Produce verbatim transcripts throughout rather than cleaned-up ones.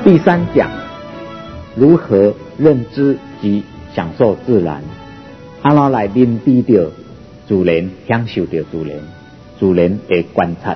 第三讲如何认知及享受自然，安怎来认知到自然，享受到自然，自然的观察。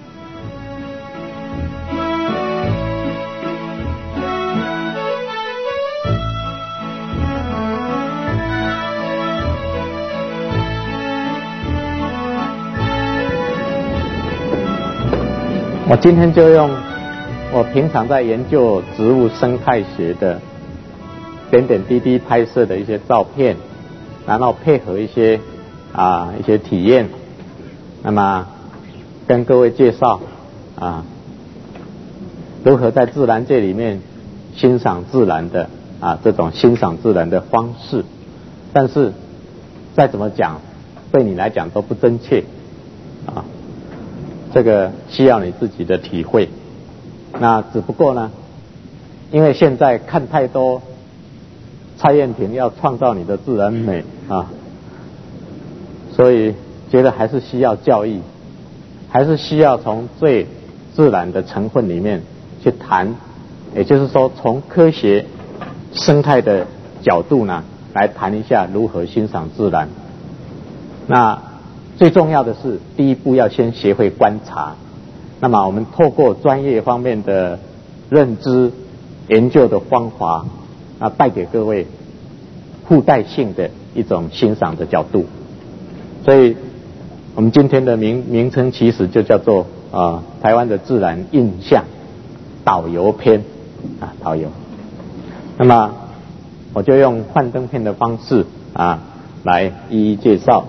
我今天就用我平常在研究植物生态学的点点滴滴拍摄的一些照片，然后配合一些啊一些体验，那么跟各位介绍啊如何在自然界里面欣赏自然的啊这种欣赏自然的方式，但是再怎么讲对你来讲都不真切啊。这个需要你自己的体会。那只不过呢，因为现在看太多蔡燕萍要创造你的自然美啊，所以觉得还是需要教育，还是需要从最自然的成分里面去谈，也就是说从科学生态的角度呢来谈一下如何欣赏自然。那最重要的是，第一步要先学会观察。那么我们透过专业方面的认知研究的方法啊，带给各位附带性的一种欣赏的角度。所以我们今天的名名称其实就叫做啊台湾的自然印象导游篇啊导游。那么我就用幻灯片的方式啊来一一介绍。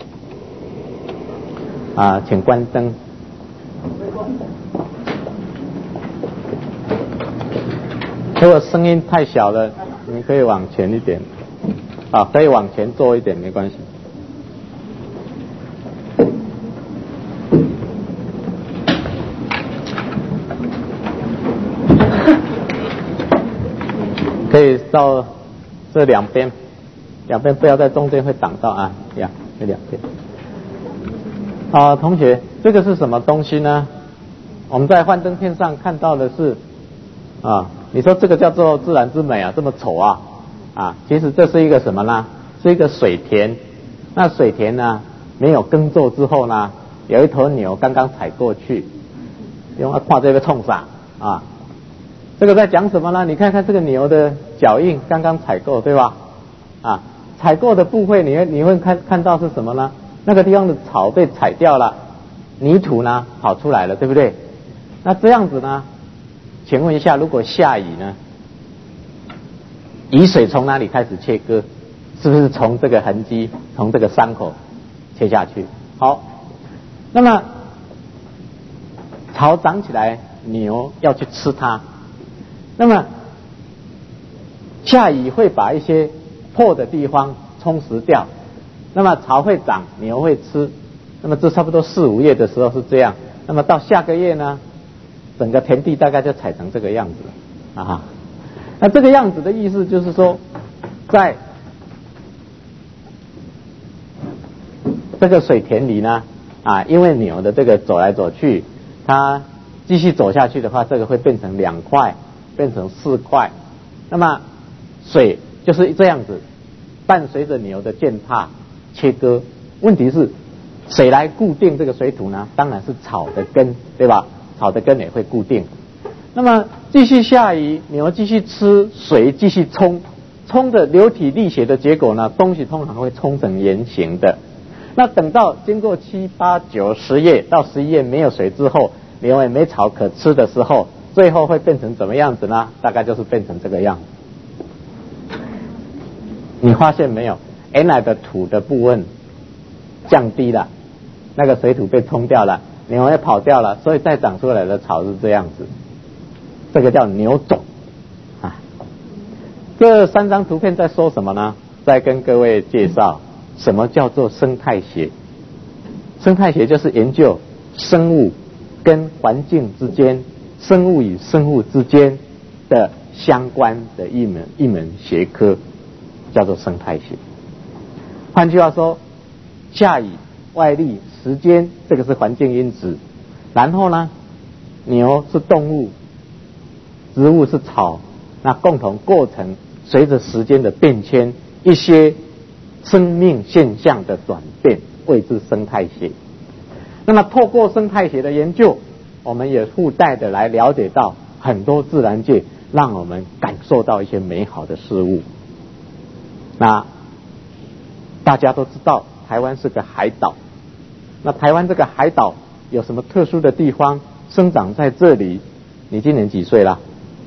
啊，请关灯。如果声音太小了，你们可以往前一点，啊，可以往前坐一点，没关系。可以到这两边，两边不要在中间会挡到啊，呀，这两边。啊，同学，这个是什么东西呢？我们在幻灯片上看到的是啊，你说这个叫做自然之美啊，这么丑啊啊，其实这是一个什么呢？是一个水田。那水田呢，没有耕作之后呢，有一头牛刚刚踩过去，用啊跨这个冲啥啊？这个在讲什么呢？你看看这个牛的脚印刚刚踩过，对吧？啊，踩过的部位，你会你会看看到是什么呢？那个地方的草被踩掉了，泥土呢跑出来了，对不对？那这样子呢，请问一下，如果下雨呢，雨水从哪里开始切割？是不是从这个痕迹，从这个伤口切下去？好，那么草长起来，牛要去吃它，那么下雨会把一些破的地方冲蚀掉。那么草会长，牛会吃，那么这差不多四五月的时候是这样，那么到下个月呢，整个田地大概就踩成这个样子啊。那这个样子的意思就是说，在这个水田里呢啊，因为牛的这个走来走去，它继续走下去的话，这个会变成两块，变成四块，那么水就是这样子伴随着牛的践踏切割。问题是谁来固定这个水土呢？当然是草的根，对吧？草的根也会固定。那么继续下雨，牛继续吃，水继续冲，冲的流体力学的结果呢，东西通常会冲成圆形的。那等到经过七八九十月到十一月没有水之后，牛也没草可吃的时候，最后会变成怎么样子呢？大概就是变成这个样子。你发现没有？原来的土的部分降低了，那个水土被冲掉了，牛也跑掉了，所以再长出来的草是这样子。这个叫牛种啊。这三张图片在说什么呢？在跟各位介绍什么叫做生态学。生态学就是研究生物跟环境之间，生物与生物之间的相关的一门一门学科，叫做生态学。换句话说，下雨、外力、时间，这个是环境因子。然后呢，牛是动物， 植物是草，那共同构成随着时间的变迁一些生命现象的转变，谓之生态学。那么透过生态学的研究，我们也附带的来了解到很多自然界让我们感受到一些美好的事物。那大家都知道台湾是个海岛，那台湾这个海岛有什么特殊的地方生长在这里？你今年几岁了？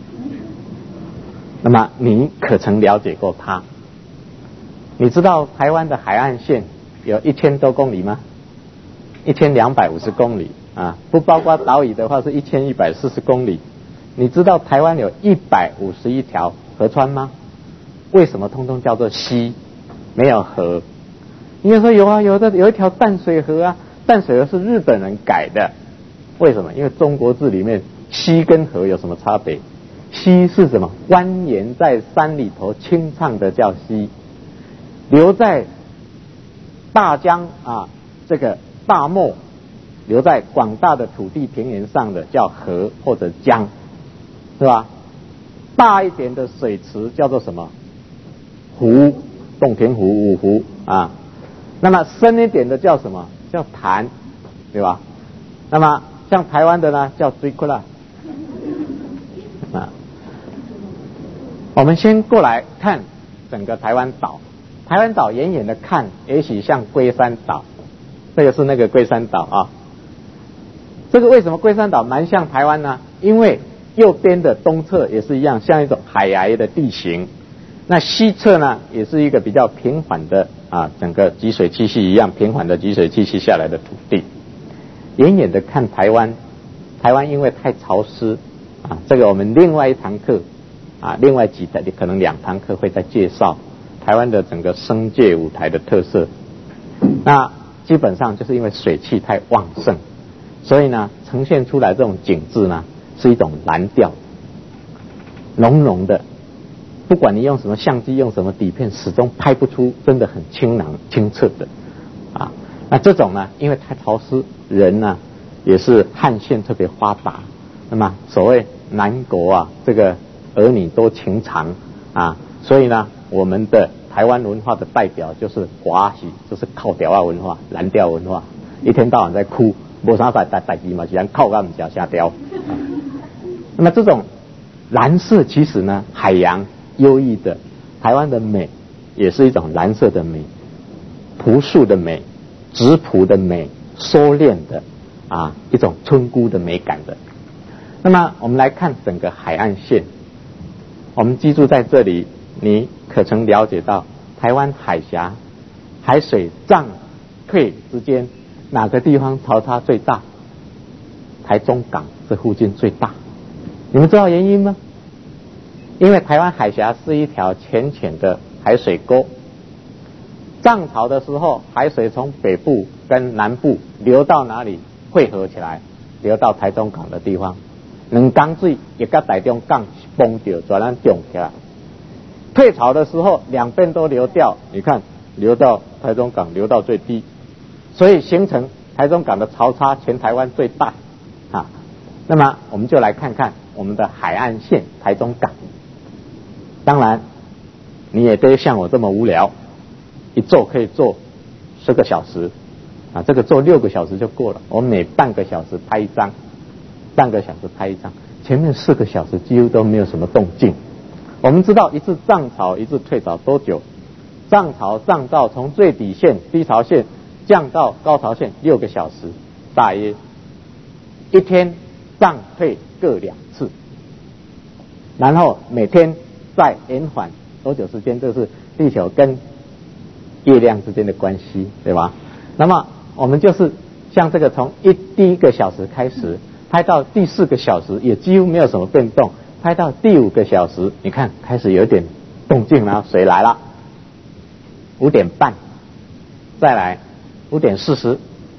那么你可曾了解过它？你知道台湾的海岸线有一千多公里吗？一千两百五十公里啊，不包括岛屿的话是一千一百四十公里。你知道台湾有一百五十一条河川吗？为什么通通叫做溪，没有河？你就说有啊，有的有一条淡水河啊，淡水河是日本人改的。为什么？因为中国字里面溪跟河有什么差别？溪是什么？蜿蜒在山里头清唱的叫溪，留在大江啊这个大漠，留在广大的土地平原上的叫河或者江，是吧？大一点的水池叫做什么？湖，洞庭湖、五湖啊。那么深一点的叫什么？叫潭，对吧？那么像台湾的呢，叫水库啦。啊，我们先过来看整个台湾岛。台湾岛远远的看，也许像龟山岛，这个是那个龟山岛啊。这个为什么龟山岛蛮像台湾呢？因为右边的东侧也是一样，像一种海崖的地形。那西侧呢，也是一个比较平缓的啊，整个集水栖息一样平缓的集水栖息下来的土地。远远的看台湾，台湾因为太潮湿啊，这个我们另外一堂课啊，另外几堂可能两堂课会再介绍台湾的整个生界舞台的特色。那基本上就是因为水汽太旺盛，所以呢，呈现出来这种景致呢，是一种蓝调，浓浓的。不管你用什么相机，用什么底片，始终拍不出真的很清朗清澈的啊。那这种呢，因为太潮湿，人呢也是汗腺特别发达。那么所谓南国啊，这个儿女多情长啊，所以呢，我们的台湾文化的代表就是华喜，就是靠调啊文化、蓝调文化，一天到晚在哭，没啥代代代志嘛，只能靠我们家下调。那么这种蓝色其实呢，海洋优异的台湾的美，也是一种蓝色的美，朴素的美，质朴的美，收敛的啊一种村姑的美感的。那么我们来看整个海岸线，我们记住在这里，你可曾了解到台湾海峡海水涨退之间哪个地方潮差最大？台中港这附近最大。你们知道原因吗？因为台湾海峡是一条浅浅的海水沟，涨潮的时候，海水从北部跟南部流到哪里汇合起来，流到台中港的地方。两港水也跟台中港崩掉，转然涌起来。退潮的时候，两边都流掉，你看流到台中港，流到最低，所以形成台中港的潮差全台湾最大啊。那么我们就来看看我们的海岸线台中港。当然你也得像我这么无聊，一坐可以坐十个小时啊，这个坐六个小时就过了。我每半个小时拍一张，半个小时拍一张，前面四个小时几乎都没有什么动静。我们知道一次涨潮一次退潮多久？涨潮涨到从最底线低潮线降到高潮线六个小时，大约一天涨退各两次，然后每天再延缓多久时间？这是地球跟月亮之间的关系，对吧？那么我们就是像这个从一第一个小时开始拍到第四个小时，也几乎没有什么变动。拍到第五个小时，你看开始有点动静了，水来了。五点半，再来五点四十，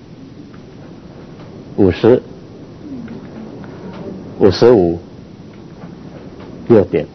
五十，五十五，六点。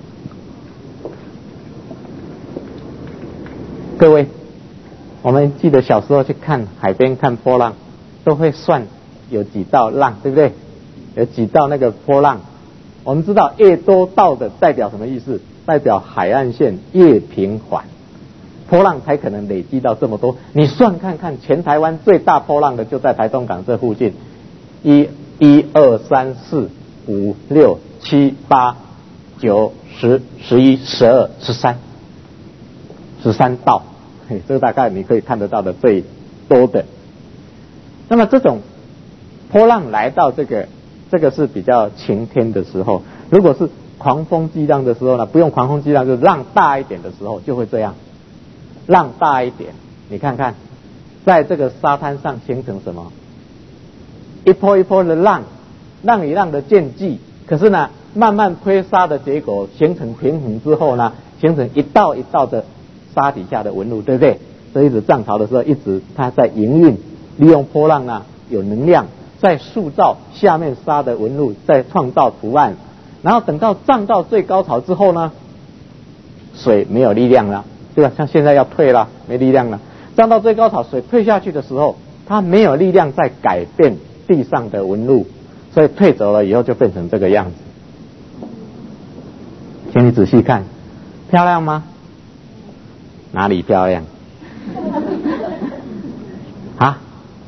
各位，我们记得小时候去看海边看波浪，都会算有几道浪，对不对？有几道那个波浪。 我们知道越多道的代表什么意思？代表海岸线越平缓，波浪才可能累积到这么多。你算看看，全台湾最大波浪的就在台东港这附近，一、一、二、三、四、五、六、七、八、九、十、十一、十二、十三，十三道，这个大概你可以看得到的最多的。那么这种波浪来到这个，这个是比较晴天的时候。如果是狂风激浪的时候呢，不用狂风激浪，就是浪大一点的时候就会这样。浪大一点，你看看，在这个沙滩上形成什么？一波一波的浪，浪与浪的间距，可是呢，慢慢推沙的结果形成平衡之后呢，形成一道一道的沙底下的纹路，对不对？所以一直涨潮的时候，一直它在营运，利用波浪呢有能量，在塑造下面沙的纹路，在创造图案，然后等到涨到最高潮之后呢，水没有力量了，对吧？像现在要退了，没力量了。涨到最高潮，水退下去的时候，它没有力量再改变地上的纹路，所以退走了以后就变成这个样子。请你仔细看，漂亮吗？哪里漂亮？啊？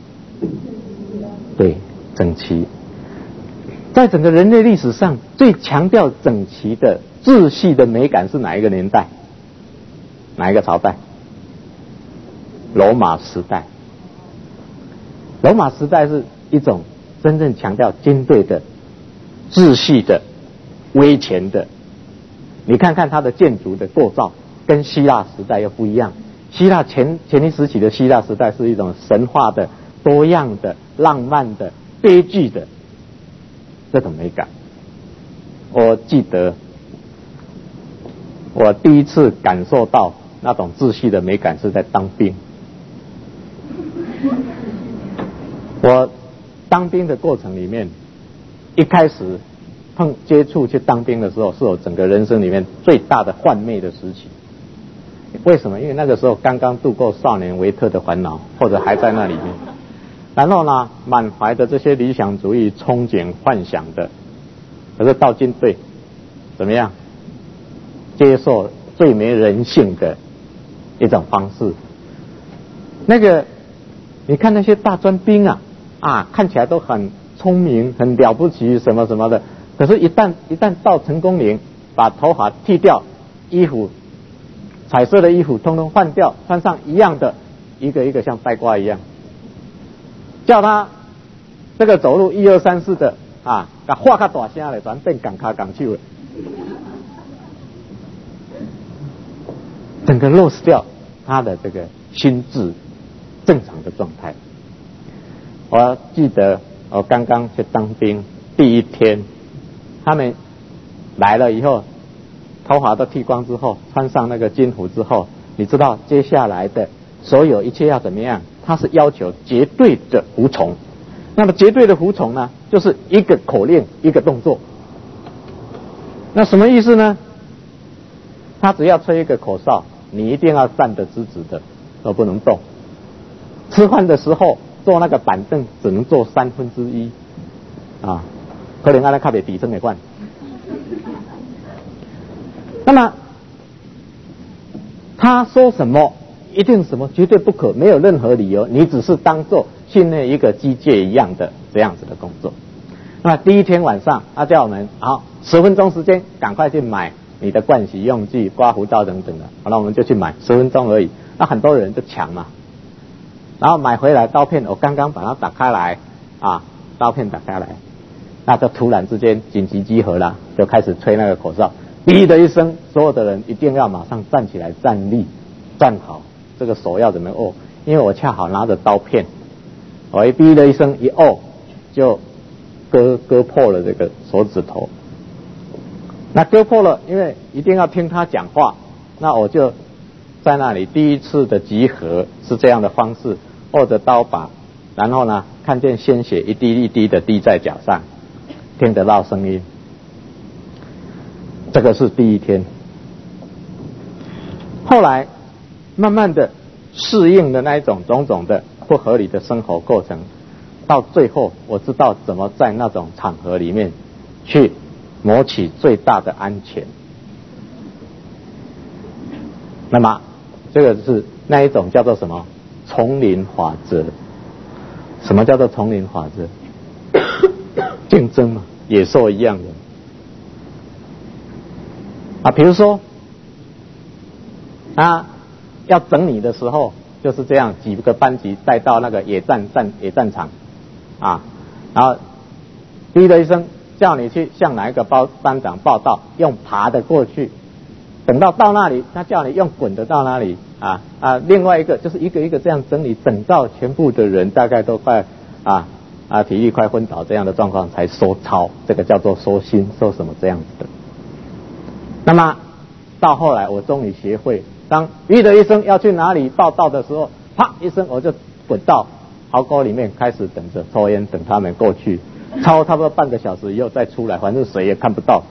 对，整齐。在整个人类历史上，最强调整齐的秩序的美感是哪一个年代？哪一个朝代？罗马时代。罗马时代是一种真正强调军队的秩序的威权的。你看看它的建筑的构造，跟希腊时代又不一样。希腊前前一时期的希腊时代是一种神话的、多样的、浪漫的、悲剧的这种美感。我记得我第一次感受到那种秩序的美感是在当兵。我当兵的过程里面，一开始碰接触去当兵的时候，是我整个人生里面最大的幻灭的时期。为什么？因为那个时候刚刚度过少年维特的烦恼，或者还在那里面，然后呢，满怀的这些理想主义、憧憬、幻想的，可是到军队怎么样？接受最没人性的一种方式。那个，你看那些大专兵啊，啊，看起来都很聪明、很了不起，什么什么的。可是，一旦一旦到成功营，把头发剃掉，衣服彩色的衣服通通换掉，穿上一样的，一个一个像呆瓜一样，叫他这个走路一二三四的啊，给画个大声嘞，全变港卡港手了，整个 lose 掉他的这个心智正常的状态。我记得我刚刚去当兵第一天，他们来了以后，头发都剃光之后，穿上那个军服之后，你知道接下来的所有一切要怎么样？他是要求绝对的服从。那么绝对的服从呢，就是一个口令一个动作。那什么意思呢？他只要吹一个口哨，你一定要站得直直的，都不能动。吃饭的时候坐那个板凳只能坐三分之一啊，可能按那卡别底层的惯。那么他说什么一定什么，绝对不可，没有任何理由，你只是当做训练一个机械一样的这样子的工作。那么第一天晚上，他叫我们好十分钟时间，赶快去买你的盥洗用具、刮胡刀等等的。好了，我们就去买，十分钟而已。那很多人就抢嘛，然后买回来刀片，我刚刚把它打开来啊，刀片打开来，那就突然之间紧急集合了，就开始吹那个口哨。哔的一声，所有的人一定要马上站起来站立，站好，这个手要怎么握？因为我恰好拿着刀片，我一哔的一声一握，就割割破了这个手指头。那割破了，因为一定要听他讲话，那我就在那里第一次的集合是这样的方式，握着刀把，然后呢，看见鲜血一滴一滴的滴在脚上，听得到声音。这个是第一天。后来慢慢的适应的那一种种种的不合理的生活过程，到最后我知道怎么在那种场合里面去谋取最大的安全。那么这个是那一种叫做什么？丛林法则。什么叫做丛林法则？竞争嘛，野兽一样的啊。比如说啊，要整你的时候就是这样，几个班级带到那个野战战野战场啊，然后滴的一声叫你去向哪一个班班长报道，用爬的过去，等到到那里，他叫你用滚的到那里啊啊。另外一个就是一个一个这样整理，整到全部的人大概都快啊啊体力快昏倒这样的状况才收操，这个叫做收心收什么这样子的。那么到后来我终于学会，当吁的一声要去哪里报道的时候，啪一声我就滚到壕沟里面开始等着抽烟，等他们过去，超差不多半个小时以后再出来，反正谁也看不到。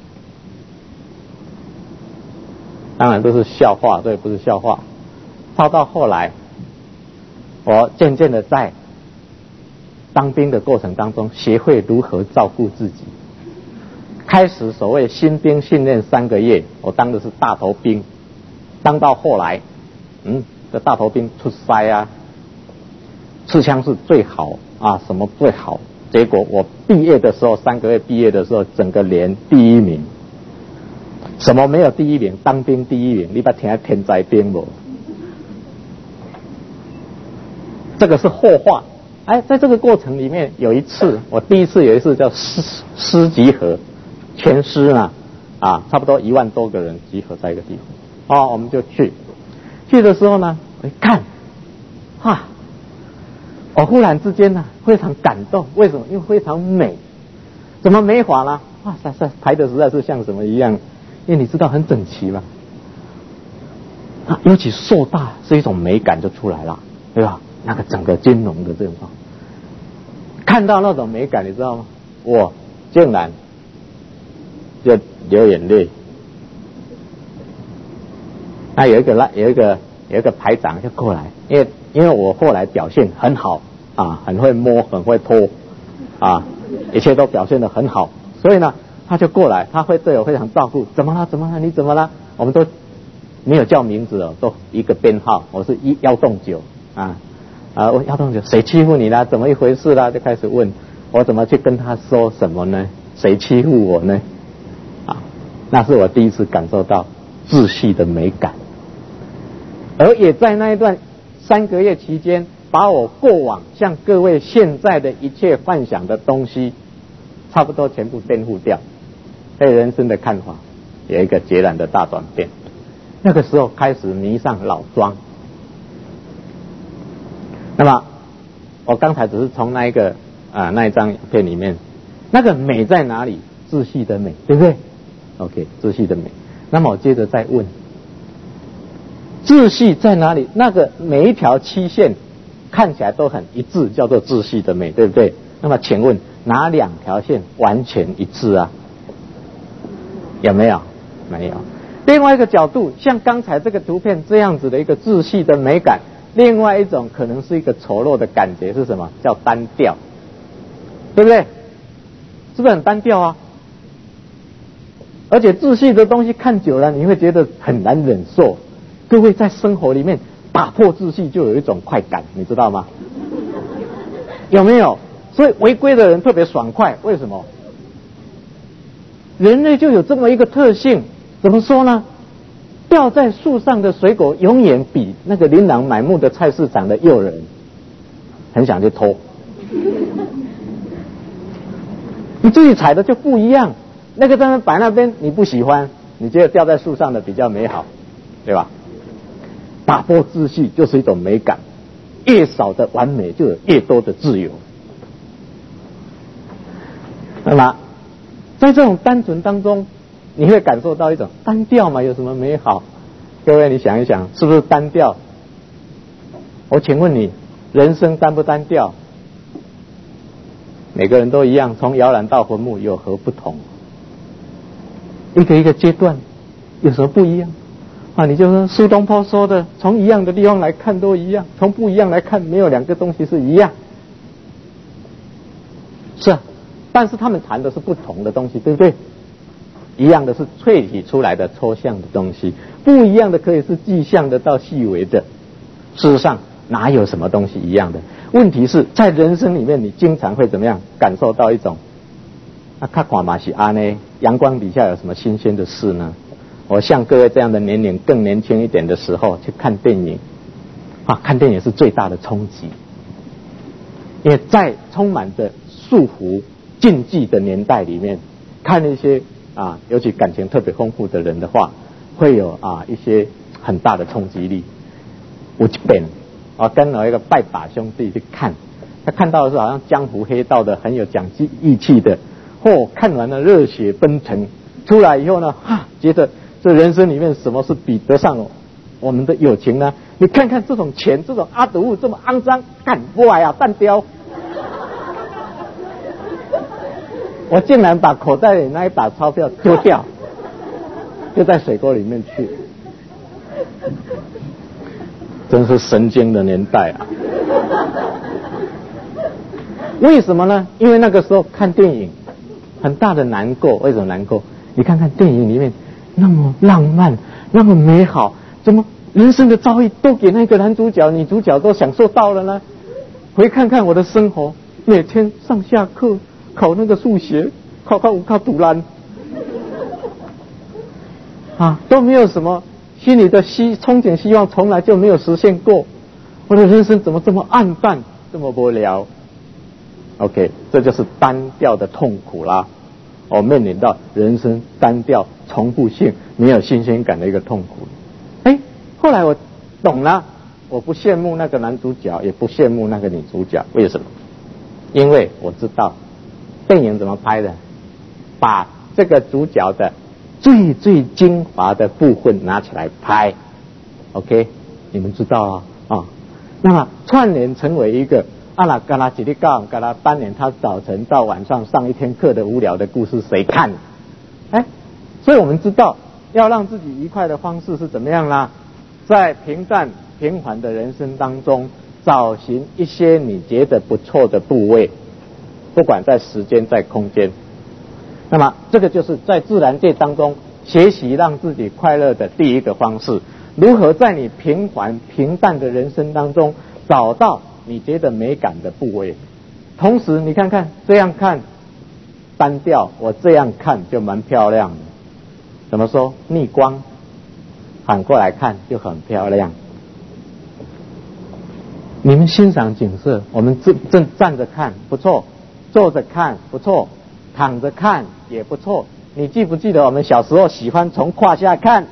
当然这是笑话，这也不是笑话。到到后来，我渐渐的在当兵的过程当中，学会如何照顾自己。开始所谓新兵训练三个月，我当的是大头兵，当到后来，嗯，这大头兵出塞啊，刺枪是最好啊，什么最好？结果我毕业的时候，三个月毕业的时候，整个连第一名。什么没有第一名？当兵第一名，你把听天灾兵不？这个是后话。哎，在这个过程里面，有一次，我第一次有一次叫师师集合，全师呢啊，差不多一万多个人集合在一个地方，哦，我们就去。去的时候呢，我一看，哈，我忽然之间呢非常感动，为什么？因为非常美。怎么美法呢？哇塞塞，排的实在是像什么一样。因为你知道很整齐嘛，啊，尤其硕大是一种美感就出来了，对吧？那个整个金融的这种，看到那种美感，你知道吗？我竟然就流眼泪。那有一个有一个有一个排长就过来，因为因为我后来表现很好啊，很会摸，很会拖啊，一切都表现得很好，所以呢。他就过来，他会对我非常照顾。怎么了？怎么了？你怎么了？我们都没有叫名字哦，都一个编号。我是一幺洞九啊啊！我幺洞九，谁欺负你了？怎么一回事啦？就开始问我怎么去跟他说什么呢？谁欺负我呢？啊，那是我第一次感受到秩序的美感，而也在那一段三个月期间，把我过往向各位现在的一切幻想的东西，差不多全部颠覆掉。对人生的看法有一个截然的大转变。那个时候开始迷上老庄。那么我刚才只是从那一个啊那一张影片里面，那个美在哪里？秩序的美，对不对 ？OK， 秩序的美。那么我接着再问，秩序在哪里？那个每一条曲线看起来都很一致，叫做秩序的美，对不对？那么请问哪两条线完全一致啊？有没有？没有。另外一个角度，像刚才这个图片这样子的一个秩序的美感，另外一种可能是一个丑陋的感觉是什么？叫单调，对不对？是不是很单调啊？而且秩序的东西看久了，你会觉得很难忍受。各位在生活里面打破秩序就有一种快感，你知道吗？有没有？所以违规的人特别爽快，为什么？人类就有这么一个特性，怎么说呢？吊在树上的水果永远比那个琳琅满目的菜市场的诱人，很想去偷。你自己采的就不一样，那个在那摆那边你不喜欢，你觉得吊在树上的比较美好，对吧？打破秩序就是一种美感，越少的完美就有越多的自由。那么在这种单纯当中，你会感受到一种单调嘛？有什么美好？各位你想一想，是不是单调？我请问你，人生单不单调？每个人都一样，从摇篮到坟墓有何不同？一个一个阶段有什么不一样啊？你就说苏东坡说的，从一样的地方来看都一样，从不一样来看没有两个东西是一样，是啊，但是他们谈的是不同的东西，对不对？ 一样的是萃取出来的抽象的东西，不一样的可以是具象的到细微的。事实上哪有什么东西一样的？问题是在人生里面，你经常会怎么样感受到一种啊，看看嘛是安呢？阳光底下有什么新鲜的事呢？我像各位这样的年龄更年轻一点的时候去看电影啊，看电影是最大的冲击，因为在充满着束缚、禁忌的年代里面，看一些啊，尤其感情特别丰富的人的话，会有啊一些很大的冲击力。我一遍我跟了一个拜把兄弟去看，他看到的是好像江湖黑道的很有讲义气的，嚯、哦，看完了热血奔腾，出来以后呢，哈，觉得这人生里面什么是比得上我们的友情呢？你看看这种钱，这种阿德物这么肮脏，干不来啊，蛋雕！我竟然把口袋里那一把钞票丢掉，丢在水沟里面去，真是神经的年代啊！为什么呢？因为那个时候看电影很大的难过。为什么难过？你看看电影里面那么浪漫，那么美好，怎么人生的遭遇都给那个男主角、女主角都享受到了呢？回看看我的生活，每天上下课考那个数学，考考五考读烂啊，都没有什么心里的希憧憬希望，从来就没有实现过。我的人生怎么这么暗淡，这么无聊 ？OK， 这就是单调的痛苦啦。我面临到人生单调、重复性、没有新鲜感的一个痛苦。哎，后来我懂了，我不羡慕那个男主角，也不羡慕那个女主角。为什么？因为我知道电影怎么拍的，把这个主角的最最精华的部分拿起来拍 ，OK， 你们知道啊、哦？那么串联成为一个阿拉嘎拉吉利杠嘎拉扮演他早晨到晚上上一天课的无聊的故事，谁看？哎，所以我们知道要让自己愉快的方式是怎么样啦？在平淡平缓的人生当中，找寻一些你觉得不错的部位，不管在时间在空间。那么这个就是在自然界当中学习让自己快乐的第一个方式。如何在你平缓平淡的人生当中找到你觉得美感的部位？同时你看看这样看单调，我这样看就蛮漂亮的。怎么说？逆光反过来看就很漂亮。你们欣赏景色，我们正正站着看不错，坐着看不错，躺着看也不错。你记不记得我们小时候喜欢从胯下看？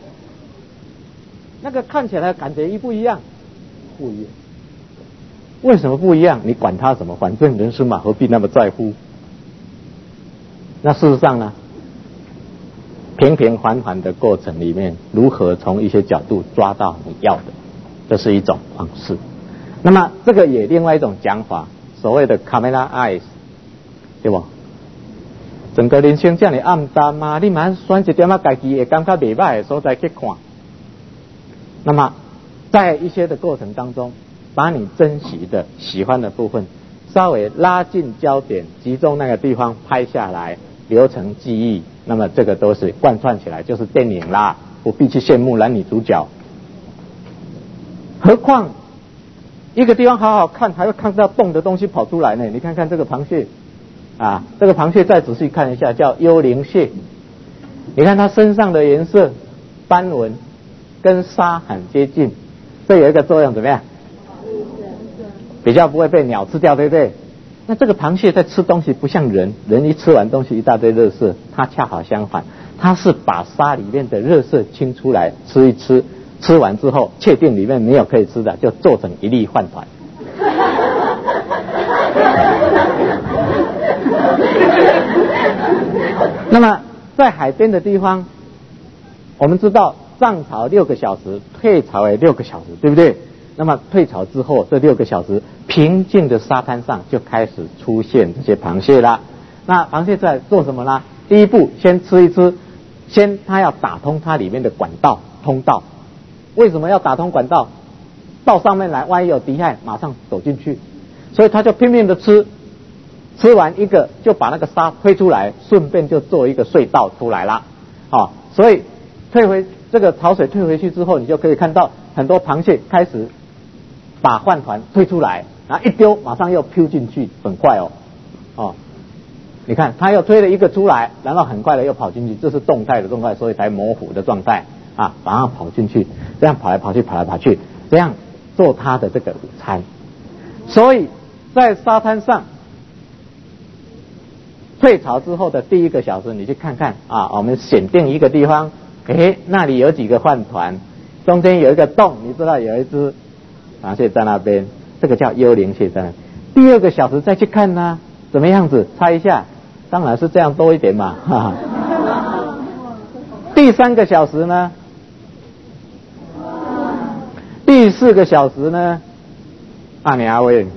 那个看起来感觉一不一样？不一样。为什么不一样？你管它什么，反正人生嘛，何必那么在乎？那事实上呢，平平缓缓的过程里面，如何从一些角度抓到你要的，这是一种方式。那么这个也另外一种讲法，所谓的 camera eyes， 对不？整个人生这样的暗淡嘛，你蛮选一点啊自己会感觉袂歹的所在去看。那么在一些的过程当中，把你珍惜的喜欢的部分稍微拉近焦点，集中那个地方拍下来，留成记忆。那么这个都是贯穿起来就是电影啦，不必去羡慕男女主角。何况一个地方好好看，还会看到动的东西跑出来呢。你看看这个螃蟹啊，这个螃蟹再仔细看一下，叫幽灵蟹。你看它身上的颜色斑纹跟沙很接近，这有一个作用怎么样？比较不会被鸟吃掉，对不对？那这个螃蟹在吃东西不像人，人一吃完东西一大堆垃圾，它恰好相反，它是把沙里面的垃圾清出来吃一吃，吃完之后确定里面没有可以吃的，就做成一粒饭团。那么在海边的地方，我们知道上潮六个小时，退潮也六个小时，对不对？那么退潮之后，这六个小时平静的沙滩上就开始出现这些螃蟹啦。那螃蟹在做什么呢？第一步先吃一吃，先它要打通它里面的管道通道。为什么要打通管道？到上面来，万一有敌害，马上走进去。所以它就拼命的吃， 吃完一个就把那个沙推出来，顺便就做一个隧道出来了。哦，所以退回这个潮水退回去之后，你就可以看到很多螃蟹开始把饭团推出来，然后一丢马上又飘进去，很快哦。哦，你看它又推了一个出来，然后很快的又跑进去，这是动态的动态，所以才模糊的状态啊，马上跑进去，这样跑来跑去跑来跑去，这样做它的这个午餐。所以在沙滩上退潮之后的第一个小时，你去看看啊，我们选定一个地方，诶，那里有几个饭团，中间有一个洞，你知道有一只螃蟹在那边，这个叫幽灵蟹在那。第二个小时再去看呢、啊，怎么样子？猜一下，当然是这样多一点嘛。哈哈。第三个小时呢？第四个小时呢？啊，你阿威。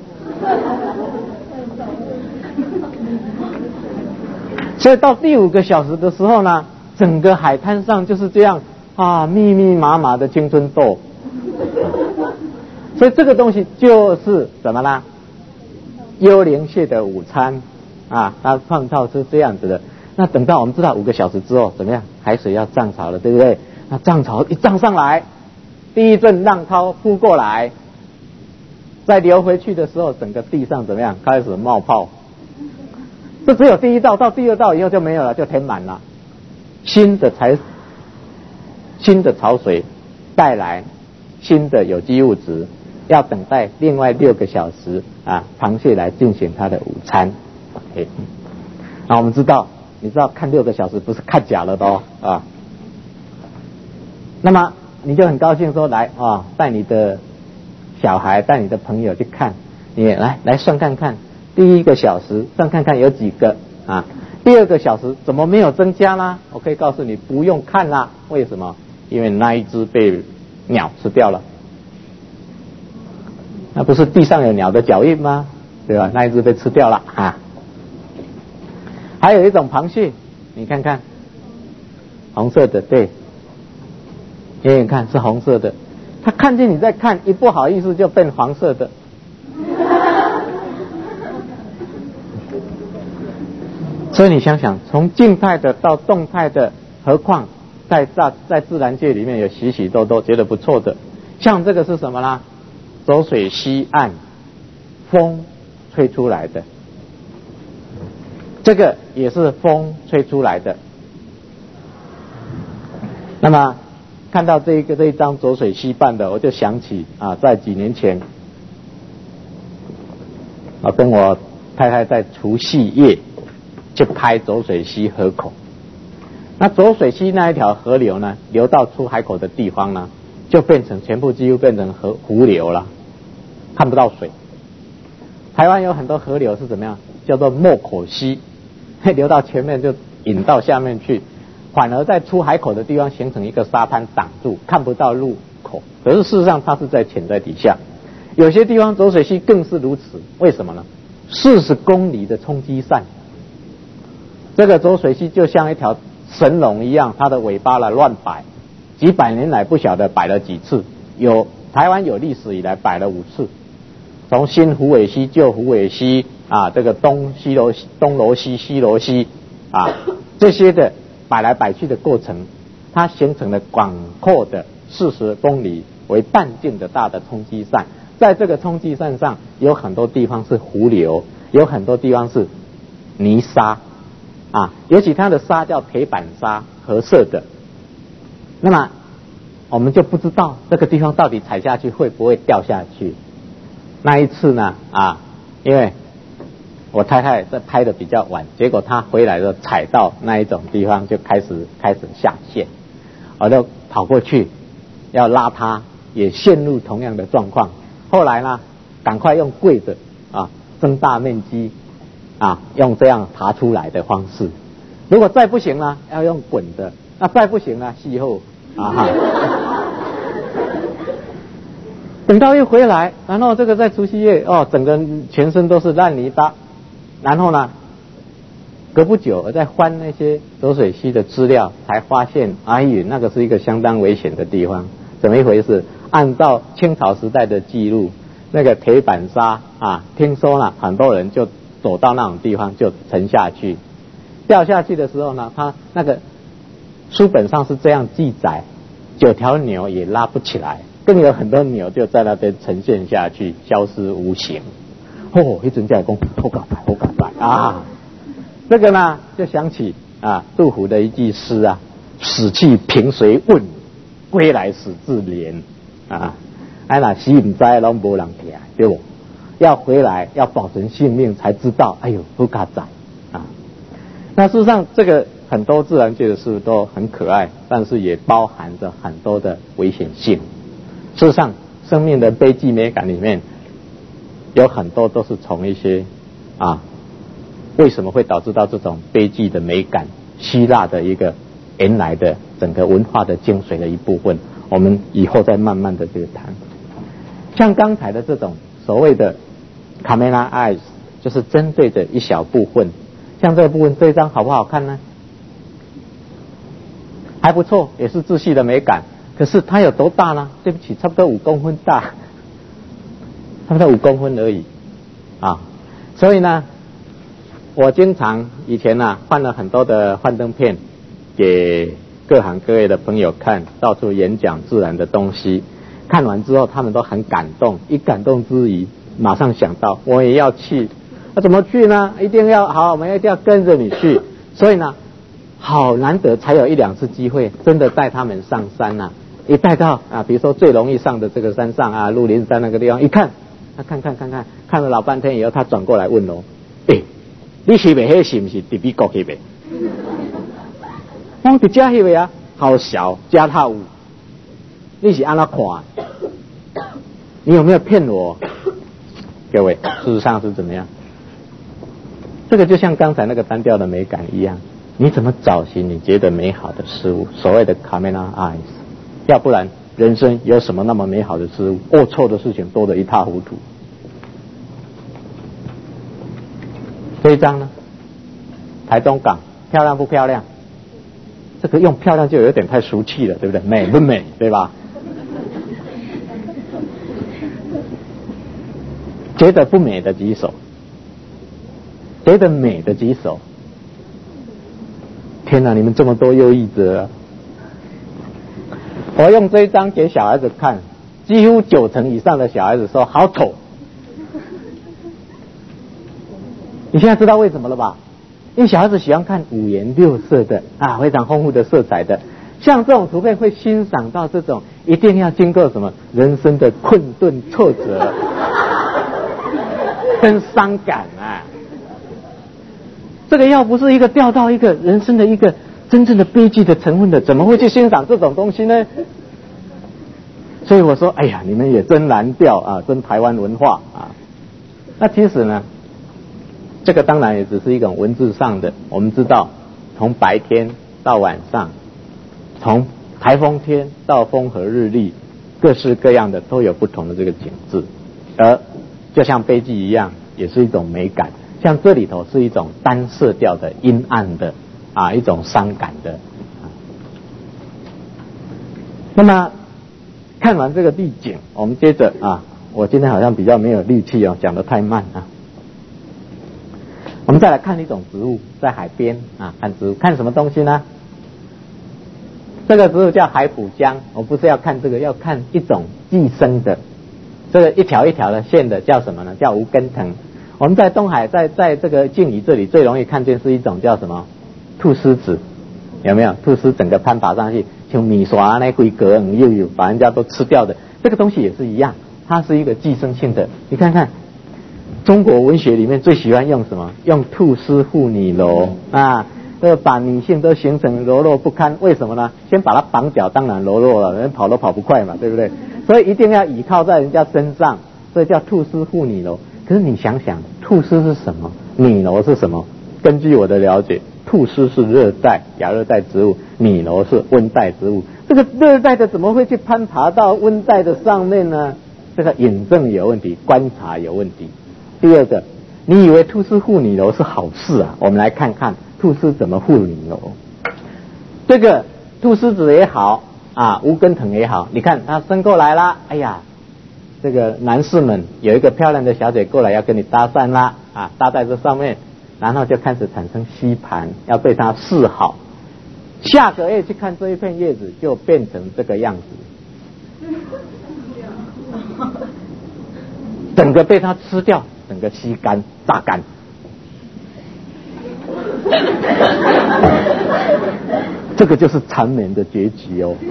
所以到第五个小时的时候呢，整个海滩上就是这样啊，密密麻麻的青春痘。所以这个东西就是什么呢？幽灵蟹的午餐啊，它创造是这样子的。那等到我们知道五个小时之后怎么样？海水要涨潮了，对不对？那涨潮一涨上来，第一阵浪涛扑过来，再流回去的时候，整个地上怎么样？开始冒泡。这只有第一道，到第二道以后就没有了，就填满了。新的才新的潮水带来新的有机物质，要等待另外六个小时啊，螃蟹来进行它的午餐。OK， 那我们知道，你知道看六个小时不是看假了的哦啊。那么你就很高兴说来啊，带你的小孩，带你的朋友去看，你来来算看看。第一个小时算看看有几个啊？第二个小时怎么没有增加啦？我可以告诉你，不用看啦。为什么？因为那一只被鸟吃掉了。那不是地上有鸟的脚印吗？对吧？那一只被吃掉了啊。还有一种螃蟹，你看看，红色的，对，远远看是红色的，它看见你在看，一不好意思就变黄色的。所以你想想，从静态的到动态的，何况在在在自然界里面有许许多多觉得不错的，像这个是什么啦？浊水溪岸风吹出来的，这个也是风吹出来的。那么看到这一个这一张浊水溪畔的，我就想起啊，在几年前，我跟我太太在除夕夜去拍浊水溪河口。那浊水溪那一条河流呢，流到出海口的地方呢，就变成全部几乎变成河湖流了，看不到水。台湾有很多河流是怎么样？叫做莫口溪，流到前面就引到下面去，反而在出海口的地方形成一个沙滩挡住，看不到入口。可是事实上它是在潜在底下。有些地方浊水溪更是如此，为什么呢？四十公里的冲积扇，这个浊水溪就像一条神龙一样，它的尾巴来乱摆，几百年来不晓得摆了几次，有台湾有历史以来摆了五次，从新虎尾溪、旧虎尾溪啊，这个东西罗东罗溪、西罗溪啊，这些的摆来摆去的过程，它形成了广阔的四十公里为半径的大的冲积扇。在这个冲积扇上有很多地方是湖流，有很多地方是泥沙啊，尤其它的沙叫铁板沙，褐色的。那么我们就不知道这个地方到底踩下去会不会掉下去。那一次呢啊，因为我太太在拍的比较晚，结果她回来的踩到那一种地方就开始开始下陷，我就跑过去要拉她，也陷入同样的状况。后来呢，赶快用跪着啊，增大面积啊，用这样爬出来的方式。如果再不行呢，要用滚的。那再不行呢，事后啊哈。等到一回来，然后这个在除夕夜哦，整个全身都是烂泥巴。然后呢，隔不久我在翻那些浊水溪的资料，才发现，哎呦，那个是一个相当危险的地方。怎么一回事？按照清朝时代的记录，那个铁板沙啊，听说呢，很多人就走到那种地方就沉下去，掉下去的时候呢，他那个书本上是这样记载，九条牛也拉不起来，更有很多牛就在那边沉陷下去，消失无形。哦，一阵在讲好搞拜，好搞拜啊！这个呢，就想起啊杜甫的一句诗啊：“死去凭谁问，归来始自怜。”啊，哎那死唔知拢无人听，对不？要回来，要保存性命，才知道，哎呦，好搞在啊！那事实上，这个很多自然界的事都很可爱，但是也包含着很多的危险性。事实上，生命的悲剧美感里面，有很多都是从一些啊，为什么会导致到这种悲剧的美感？希腊的一个原来的整个文化的精髓的一部分，我们以后再慢慢的这个谈。像刚才的这种所谓的 camera eyes， 就是针对着一小部分，像这个部分，这一张好不好看呢？还不错，也是秩序的美感。可是它有多大呢？对不起，差不多五公分大，差不多五公分而已啊。所以呢，我经常以前呢、啊、换了很多的幻灯片给各行各业的朋友看，到处演讲自然的东西。看完之后，他们都很感动，一感动之余，马上想到我也要去。那、啊、怎么去呢？一定要好，我们一定要跟着你去。所以呢，好难得才有一两次机会，真的带他们上山啊。一带到啊，比如说最容易上的这个山上啊，鹿林山那个地方，一看，他看看看看，看了老半天以后，他转过来问我：“哎、欸，你是不是是不是在美国那边？”我在家那边啊，好小，加套五，你是按哪看？你有没有骗我？各位，事实上是怎么样？这个就像刚才那个单调的美感一样，你怎么找寻你觉得美好的事物？所谓的 camera eyes。要不然人生有什么那么美好的事物？龌龊的事情多得一塌糊涂。这一张呢，台中港漂亮不漂亮？这个用漂亮就有点太俗气了，对不对？美不美，对吧？觉得不美的举手，觉得美的举手。天哪，你们这么多优异者啊！我用这一张给小孩子看，几乎九成以上的小孩子说好丑。你现在知道为什么了吧？因为小孩子喜欢看五颜六色的啊，非常丰富的色彩的，像这种图片会欣赏到这种一定要经过什么人生的困顿挫折跟伤感啊。这个要不是一个掉到一个人生的一个真正的悲剧的成分的，怎么会去欣赏这种东西呢？所以我说，哎呀，你们也真难调啊，真台湾文化啊。那其实呢，这个当然也只是一种文字上的。我们知道，从白天到晚上，从台风天到风和日丽，各式各样的都有不同的这个景致，而就像悲剧一样，也是一种美感。像这里头是一种单色调的阴暗的啊，一种伤感的。啊、那么看完这个地景，我们接着啊，我今天好像比较没有力气哦，讲得太慢啊。我们再来看一种植物，在海边啊，看植物，看什么东西呢？这个植物叫海浦江，我不是要看这个，要看一种寄生的，这个一条一条的线的叫什么呢？叫无根藤。我们在东海，在在这个静宜这里最容易看见是一种叫什么菟丝子，有没有？菟丝整个攀爬上去，像米刷那规格很幼幼，把人家都吃掉的。这个东西也是一样，它是一个寄生性的。你看看，中国文学里面最喜欢用什么？用菟丝妇女柔啊，呃，把女性都形成柔弱不堪。为什么呢？先把它绑脚，当然柔弱了，人跑都跑不快嘛，对不对？所以一定要倚靠在人家身上，所以叫菟丝妇女柔。可是你想想，菟丝是什么？拟柔是什么？根据我的了解，菟丝是热带、亚热带植物，拟柔是温带植物。这个热带的怎么会去攀爬到温带的上面呢？这个引证有问题，观察有问题。第二个，你以为菟丝护拟柔是好事啊？我们来看看菟丝怎么护拟柔。这个菟丝子也好啊，无根藤也好，你看它伸过来啦，哎呀， 这个男士们有一个漂亮的小姐过来要跟你搭讪啦，啊，搭在这上面，然后就开始产生吸盘，要对她示好。下个月去看这一片叶子，就变成这个样子，整个被他吃掉，整个吸干、榨干。这个就是缠绵的结局哦。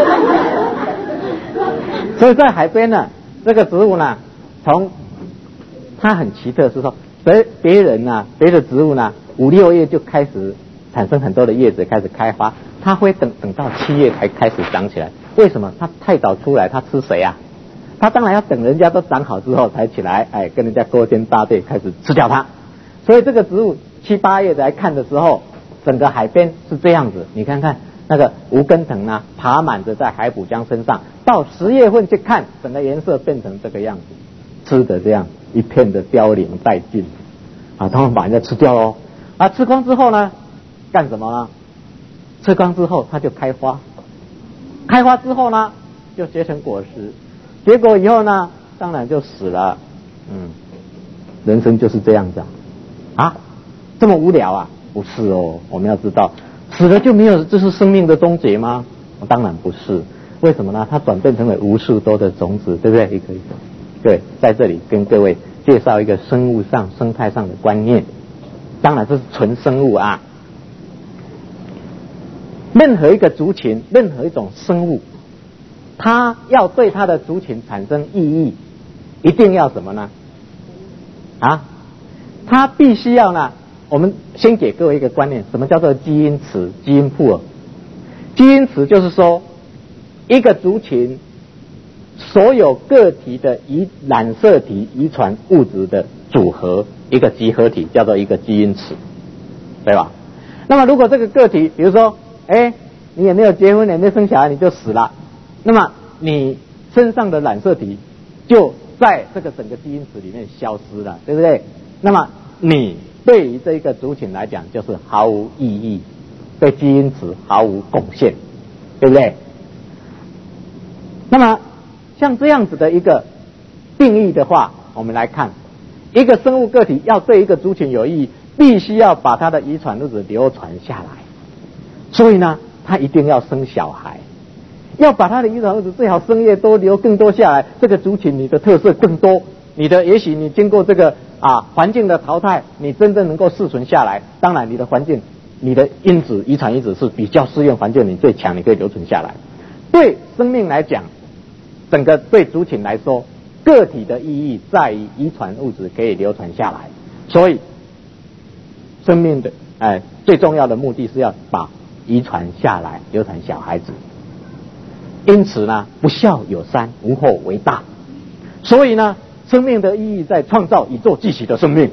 所以在海边呢，这个植物呢，从它很奇特，是说别别人呢，别的植物呢，五六月就开始产生很多的叶子，开始开花，它会等等到七月才开始长起来。为什么？它太早出来，它吃谁啊？它当然要等人家都长好之后才起来，哎，跟人家勾肩搭背，开始吃掉它。所以这个植物七八月来看的时候，整个海边是这样子。你看看那个无根藤啊，爬满着在海捕江身上。到十月份去看，整个颜色变成这个样子，吃的这样一片的凋零殆尽啊，他们把人家吃掉喽。啊，吃光之后呢？干什么呢？吃光之后它就开花，开花之后呢就结成果实，结果以后呢当然就死了。嗯，人生就是这样子啊，啊这么无聊啊？不是哦，我们要知道死了就没有，这是生命的终结吗？当然不是。为什么呢？它转变成为无数多的种子，对不对？一个一个。对，在这里跟各位介绍一个生物上、生态上的观念。当然这是纯生物啊。任何一个族群，任何一种生物，它要对它的族群产生意义，一定要什么呢？啊，它必须要呢，我们先给各位一个观念，什么叫做基因池、基因库尔？基因池就是说，一个族群所有个体的遗染色体遗传物质的组合，一个集合体叫做一个基因池，对吧？那么如果这个个体，比如说，哎，你也没有结婚，也没有生小孩，你就死了，那么你身上的染色体就在这个整个基因池里面消失了，对不对？那么你对于这一个族群来讲就是毫无意义，对基因池毫无贡献，对不对？那么像这样子的一个定义的话，我们来看，一个生物个体要对一个族群有意义，必须要把它的遗传物质流传下来。所以呢，他一定要生小孩，要把他的遗传物质最好生越多，留更多下来，这个族群你的特色更多，你的也许你经过这个啊环境的淘汰，你真正能够适存下来。当然你的环境，你的因子遗传因子是比较适应环境，你最强，你可以留存下来。对生命来讲，整个对族群来说，个体的意义在于遗传物质可以流传下来。所以生命的哎最重要的目的是要把遗传下来，流传小孩子。因此呢，不孝有三，无后为大。所以呢，生命的意义在创造宇宙继续的生命。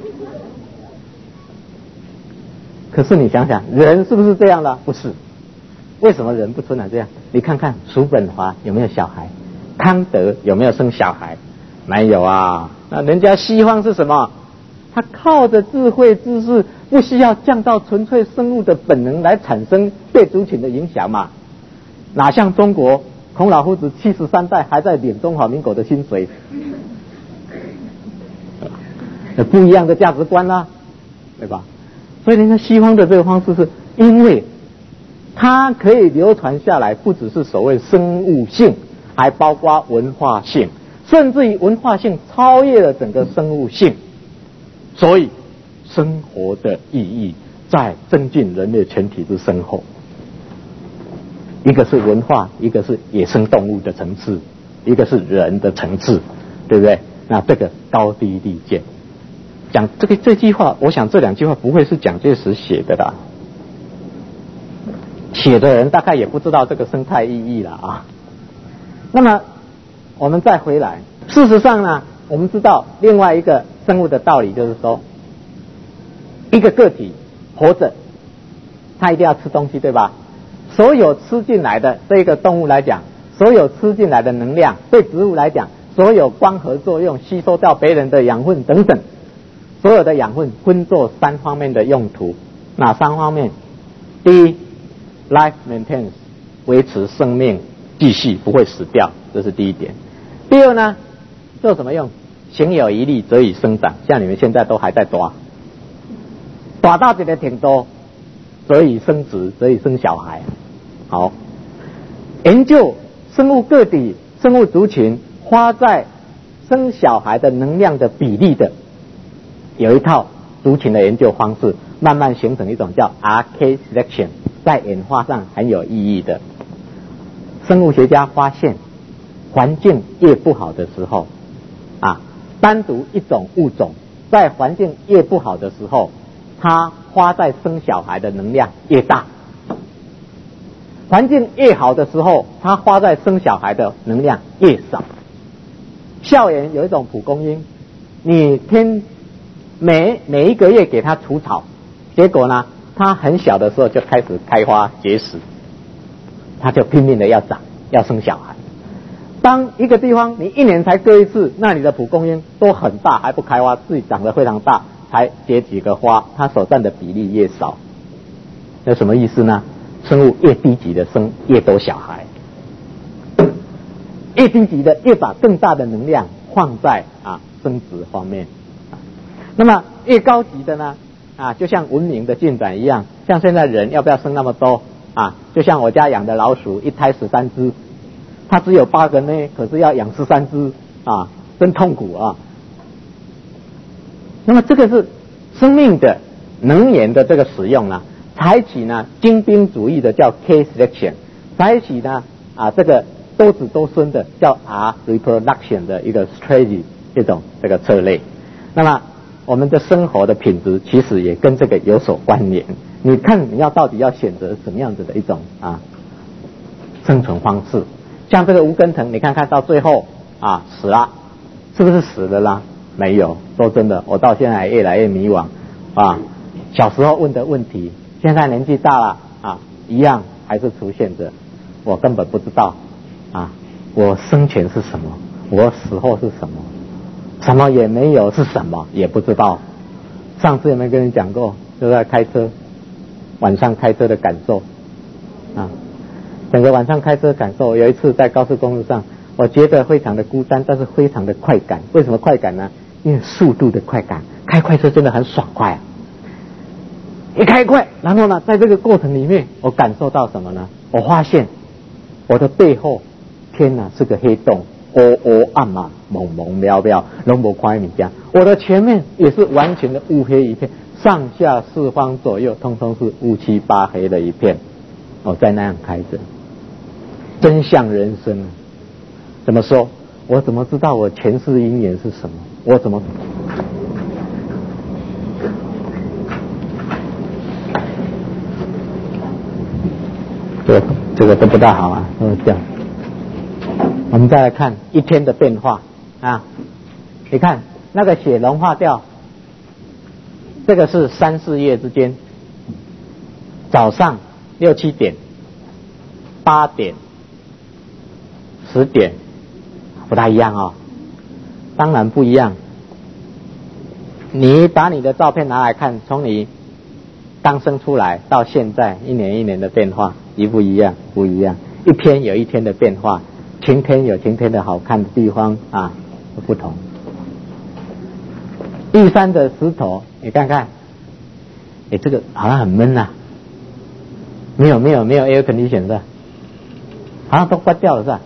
可是你想想，人是不是这样了？不是。为什么人不存在这样？你看看叔本华有没有小孩，康德有没有生小孩？没有啊。那人家西方是什么？他靠着智慧知识，不需要降到纯粹生物的本能来产生对族群的影响嘛？哪像中国孔老夫子七十三代还在领中华民国的薪水，不一样的价值观啦、啊，对吧？所以人家西方的这个方式是因为它可以流传下来，不只是所谓生物性，还包括文化性，甚至于文化性超越了整个生物性。所以生活的意义在增进人类全体之生活，一个是文化，一个是野生动物的层次，一个是人的层次，对不对？那这个高低立见。讲这个这句话，我想这两句话不会是蒋介石写的啦，写的人大概也不知道这个生态意义了啊。那么我们再回来，事实上呢，我们知道另外一个生物的道理，就是说一个个体活着，它一定要吃东西，对吧？所有吃进来的对一个动物来讲，所有吃进来的能量，对植物来讲，所有光合作用吸收到别人的养分等等，所有的养分分作三方面的用途。哪三方面？第一 life maintenance， 维持生命继续不会死掉，这是第一点。第二呢做什么用？行有余力，则以生长。像你们现在都还在抓，抓到这个程度，则以生殖，则以生小孩。好，研究生物个体、生物族群花在生小孩的能量的比例的，有一套族群的研究方式，慢慢形成一种叫 R K selection， 在演化上很有意义的。生物学家发现，环境越不好的时候，啊，单独一种物种在环境越不好的时候，它花在生小孩的能量越大；环境越好的时候，它花在生小孩的能量越少。校园有一种蒲公英，你天每每一个月给它除草，结果呢，它很小的时候就开始开花结实，它就拼命的要长，要生小孩。当一个地方你一年才割一次，那里的蒲公英都很大，还不开花，自己长得非常大，才结几个花，它所占的比例越少。那什么意思呢？生物越低级的生越多小孩，越低级的越把更大的能量放在啊生殖方面。那么越高级的呢，啊，就像文明的进展一样，像现在人要不要生那么多啊？就像我家养的老鼠，一胎十三只，它只有八个呢，可是要养十三只啊，真痛苦啊。那么这个是生命的能源的这个使用呢，采取呢精兵主义的叫 K selection， 采取呢啊这个多子多孙的叫 R reproduction 的一个 strategy 这种这个策略。那么我们的生活的品质其实也跟这个有所关联。你看你要到底要选择什么样子的一种啊生存方式？像这个吴根腾，你看看到最后啊死了，是不是死了啦？没有，说真的，我到现在越来越迷惘啊。小时候问的问题，现在年纪大了啊，一样还是出现着，我根本不知道啊，我生前是什么，我死后是什么，什么也没有是什么也不知道。上次有没有跟你讲过，就在开车，晚上开车的感受啊，整个晚上开车感受。有一次在高速公路上，我觉得非常的孤单，但是非常的快感。为什么快感呢？因为速度的快感，开快车真的很爽快啊！一开快，然后呢，在这个过程里面，我感受到什么呢？我发现我的背后，天哪，是个黑洞，乌乌暗嘛，蒙蒙渺渺，拢无看见物件。我的前面也是完全的乌黑一片，上下四方左右，通通是乌漆八黑的一片。我在那样开着，真像人生啊！怎么说？我怎么知道我前世因缘是什么？我怎么？这个这个都不大好啊，都是这样。我们再来看一天的变化啊，你看那个血融化掉，这个是三四月之间，早上六七点、八点、十点，不大一样哦。当然不一样。你把你的照片拿来看，从你刚生出来到现在，一年一年的变化，一不一样？不一样。一天有一天的变化，晴天有晴天的好看的地方啊，不同。玉山的石头，你看看，哎，这个好像很闷呐、啊，没有没有没有 air condition 是吧？好像都关掉了是吧？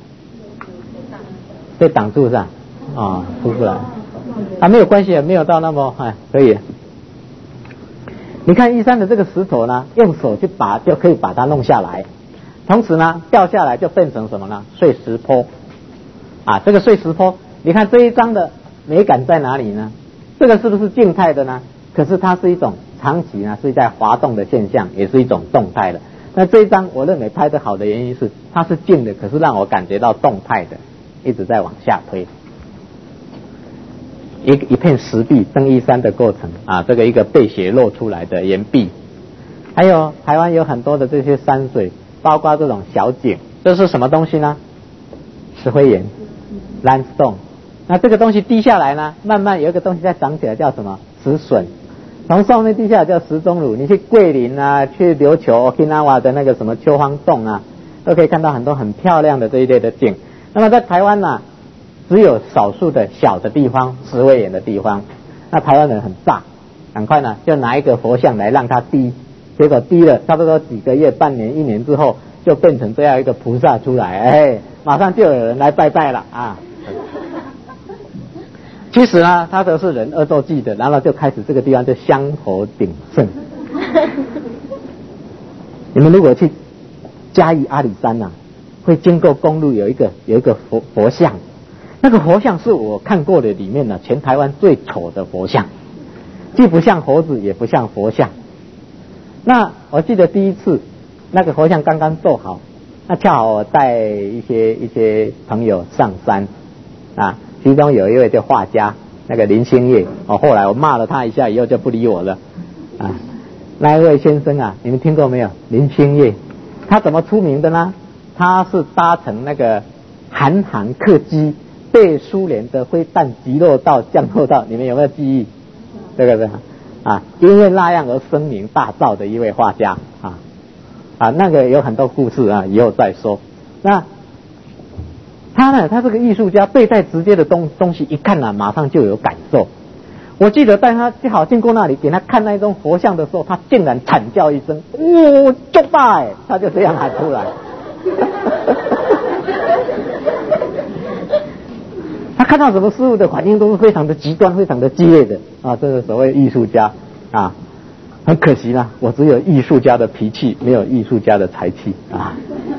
被挡住是吧？啊，出不来啊，没有关系，没有到那么哎，可以。你看玉山的这个石头呢，用手去拔就可以把它弄下来，同时呢掉下来就变成什么呢？碎石坡啊，这个碎石坡，你看这一张的美感在哪里呢？这个是不是静态的呢？可是它是一种长期呢是在滑动的现象，也是一种动态的。那这一张我认为拍得好的原因是它是静的，可是让我感觉到动态的，一直在往下推。一一片石壁登玉山的过程啊，这个一个被血露出来的岩壁，还有台湾有很多的这些山水，包括这种小井，这是什么东西呢？石灰岩 limestone。那这个东西滴下来呢，慢慢有一个东西在长起来，叫什么？石笋。从上面滴下来叫石钟乳。你去桂林啊，去琉球 Okinawa 的那个什么秋芳洞啊，都可以看到很多很漂亮的这一类的景。那么在台湾呢、啊， 只有少数的小的地方，十位元的地方。那台湾人很炸，赶快呢就拿一个佛像来让它滴，结果滴了差不多几个月、半年、一年之后，就变成这样一个菩萨出来，哎，马上就有人来拜拜了啊。其实呢，他都是人恶作剧的，然后就开始这个地方就香火鼎盛。你们如果去嘉义阿里山呐、啊，会经过公路有一个有一个佛佛像，那个佛像是我看过的里面呢全台湾最丑的佛像，既不像猴子也不像佛像。那我记得第一次那个佛像刚刚做好，那恰好我带一些一些朋友上山啊。其中有一位叫画家，那个林兴业，哦，后来我骂了他一下以后就不理我了，啊，那一位先生啊，你们听过没有？林兴业，他怎么出名的呢？他是搭乘那个韩航客机被苏联的飞弹击落到降落到，你们有没有记忆？这个是啊，因为那样而声名大噪的一位画家啊啊，那个有很多故事啊，以后再说。那他呢？他这个艺术家背在直接的东东西，一看啊，马上就有感受。我记得带他正好经过那里，给他看那种佛像的时候，他竟然惨叫一声：“哦，就大哎！”他就这样喊出来。他看到什么事物的反应都是非常的极端、非常的激烈的啊！这是所谓艺术家啊。很可惜呢，我只有艺术家的脾气，没有艺术家的才气啊。